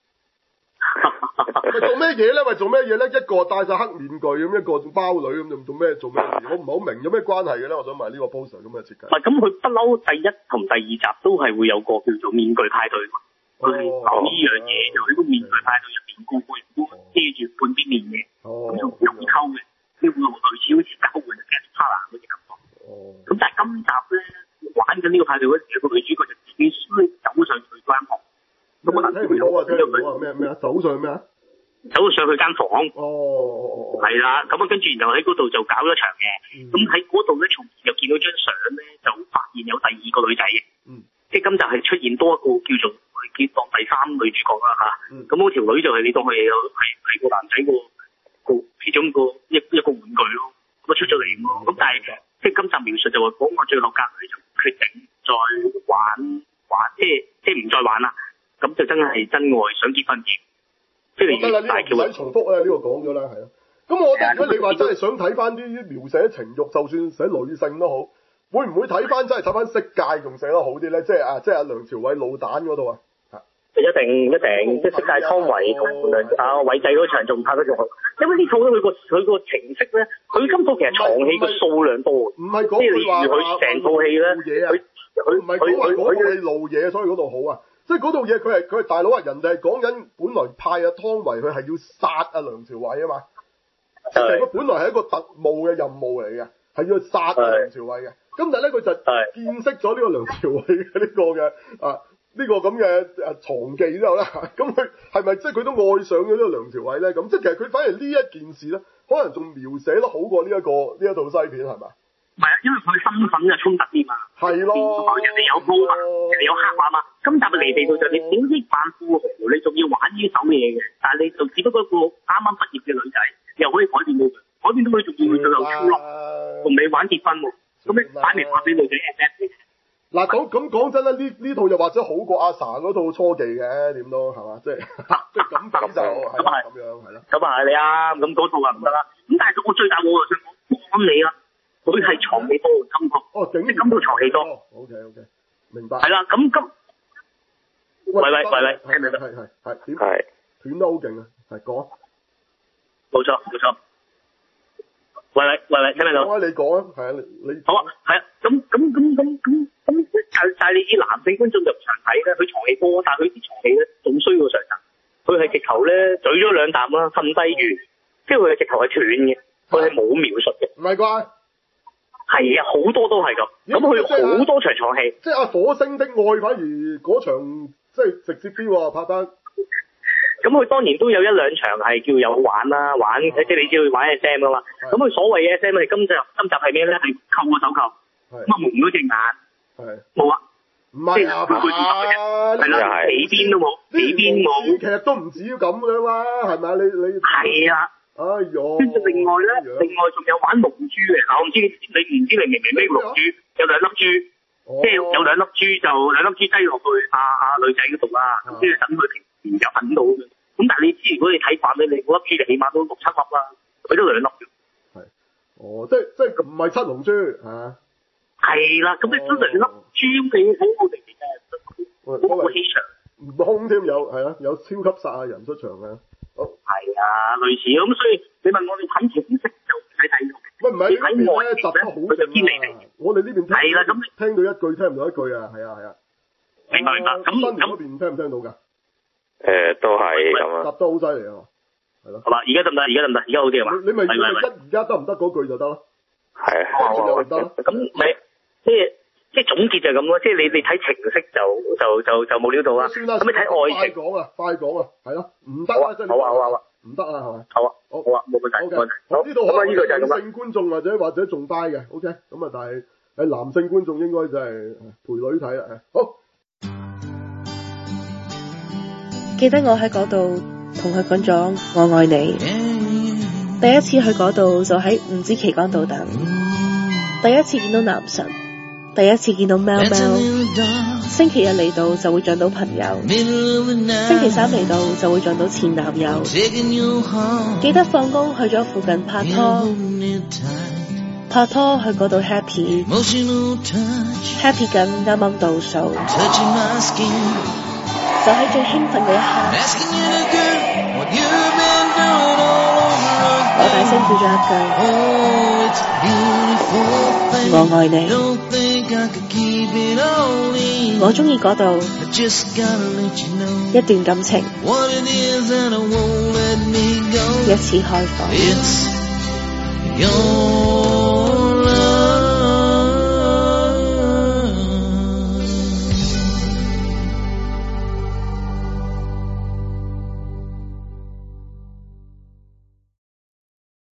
喂，做咩嘢咧？喂，做咩嘢咧？一個戴晒黑面具咁，一個做包女咁，就做咩做咩事？我唔係好明有咩關係嘅咧。我想問呢個 poster 咁嘅設計。 唔係咁，佢不嬲第一同第二集都係會有個叫做面具派對。佢係講呢樣嘢，就喺個面具派對入邊，個個人都遮住半邊面嘅，咁就容易溝嘅。呢個類似好似交換嘅 partner 嗰啲感覺。哦。咁但係今集咧玩緊呢個派對嗰時，個女主角就自己走上去間房。咁我聽唔到啊！聽唔到啊！咩咩啊？走上去咩啊？走上去間房。哦哦哦。係啦，咁啊跟住然後喺嗰度就搞咗場嘅。咁喺嗰度咧，從而又見到張相咧，就發現有第二個女仔嘅。嗯。即係今集係出現多一個叫做叫當第三女主角啦嚇。嗯。咁嗰條女就係你當佢係係係個男仔個。個其中個一一個玩具咯，咁啊出咗嚟喎，咁但係即係今集描述就話講我最後隔離就決定再玩玩，即係即係唔再玩啦，咁就真係真愛想結婚嘅，即係得啦，呢個唔使重複啊，呢個講咗啦，係啊，咁我覺得如果你話真係想睇翻啲描寫情慾，就算寫女性都好，會唔會睇翻真係睇翻色戒仲寫得好啲咧？即係啊，即係阿梁朝偉老蛋嗰度啊！ 一定一定，即係色戒湯唯同阿偉仔嗰場仲拍得仲好，因為呢套咧佢個佢個情色咧，佢今套其實床戲個數量多， 唔係講佢話佢成套戲咧，佢佢唔係講話嗰套戲露嘢，所以嗰度好啊，即係嗰套嘢佢係佢係大佬啊，人哋係講緊本來派阿湯唯佢係要殺阿梁朝偉啊嘛，即係佢本來係一個特務嘅任務嚟嘅，係要殺阿梁朝偉嘅，咁但係咧佢就見識咗呢個梁朝偉嘅呢個嘅啊。呢個咁嘅誒床技之後咧，咁佢係咪即係佢都愛上咗呢個梁朝偉咧？咁即係其實佢反而呢一件事咧，可能仲描寫得好過呢、這、一個呢一套西片係咪？ 唔係啊，因為佢身份就衝突啲嘛。係咯。人哋有高嘛，人哋有黑話嘛。今集嘅離地到就你點知扮富豪，你仲要玩呢手嘢嘅，但係你就只不過一個啱啱畢業嘅女仔，又可以改變到佢，改變到佢仲要佢最後超落，同你玩結婚喎。咁你擺明拍俾女仔 S S 嘅。 嗱，咁咁講真啦，呢呢套又或者好過阿 Sa 嗰套初期嘅，點都係嘛？即係即係咁咁就係咁樣係咯。咁啊係你啊，咁嗰套啊唔得啦。咁但係我最大我就想講你啦，佢係床戲多今套。哦，整即係今套床戲多。 O K O K，明白。 係啦，咁今喂喂喂喂，聽唔聽到？ 係係係點？係斷得好勁啊！係講。 冇錯冇錯。喂喂喂喂，聽唔聽到？ 講啊，你講啊，係啊，你你。 好啊，係啊，咁咁咁咁咁。咁就就係你啲男性觀眾就唔常睇咧，佢床戲多，但係佢啲床戲咧仲衰過上集。佢係直頭咧咀咗兩啖啦，瞓低住，即係佢係直頭係斷嘅，佢係冇描述嘅。唔係啩？係啊，好多都係咁。咁佢好多場床戲。 即係阿火星的愛，反而嗰場即係直接啲喎，拍得。 咁佢當然都有一兩場係叫有玩啦，玩即係你知佢玩 S M 噶嘛。咁佢所謂嘅 S M 係今集今集係咩咧？係扣個手扣。咁啊蒙咗隻眼，係冇啊，唔係啊，係啦，幾邊都冇，幾邊冇， 其實都唔止咁樣啦，係咪啊？你你係啊， 哎喲， 跟住另外咧，另外仲有玩龍珠嘅，嗱我唔知你你唔知你明唔明咩龍珠？有兩粒珠，即係有兩粒珠就兩粒珠擠落去阿阿女仔嗰度啦，咁即係等佢平時就揾到嘅。咁但係你知如果你睇慣咧，你嗰粒珠就起碼都六七粒啦，佢都兩粒嘅。係。 哦，即係即係唔係七龍珠嚇？係啦，咁你真係粒珠你好好地嘅，好氣場。 悟空添有係啊，有超級撒亞人出場嘅。好係啊，類似咁，所以你問我哋睇情色就唔使睇。 喂，唔係呢邊咧，集得好勁啊！我哋呢邊係啦，咁聽到一句聽唔到一句啊，係啊係啊。 明白明白。咁新年嗰邊聽唔聽到㗎？ 誒，都係咁啊。 集得好犀利啊！係咯。 好啦，而家得唔得？而家得唔得？而家好啲係嘛？ 你咪而家而家得唔得嗰句就得咯。 係啊。 就得咯。 咁咪即係即係總結就係咁咯，即係你你睇情色就就就就冇料到啦。 算啦。 咁你睇愛情。 快講啊！快講啊！係咯，唔得啊！真係。好啊好啊好啊。唔得啊係咪？ 好啊好啊冇問題。 好呢度可能女性觀眾或者或者仲 buy 嘅 ，OK，咁啊但係係男性觀眾應該就係陪女睇啦，好。 記得我喺嗰度同佢講咗我愛你，第一次去嗰度就喺五支旗杆度等，第一次見到男神，第一次見到喵喵，星期日嚟到就會撞到朋友，星期三嚟到就會撞到前男友，記得放工去咗附近拍拖，拍拖去嗰度 happy， happy 緊啱啱倒數，就喺最興奮嘅一刻，我大聲叫咗一句，我愛你，我鍾意嗰度，一段感情，一次開放。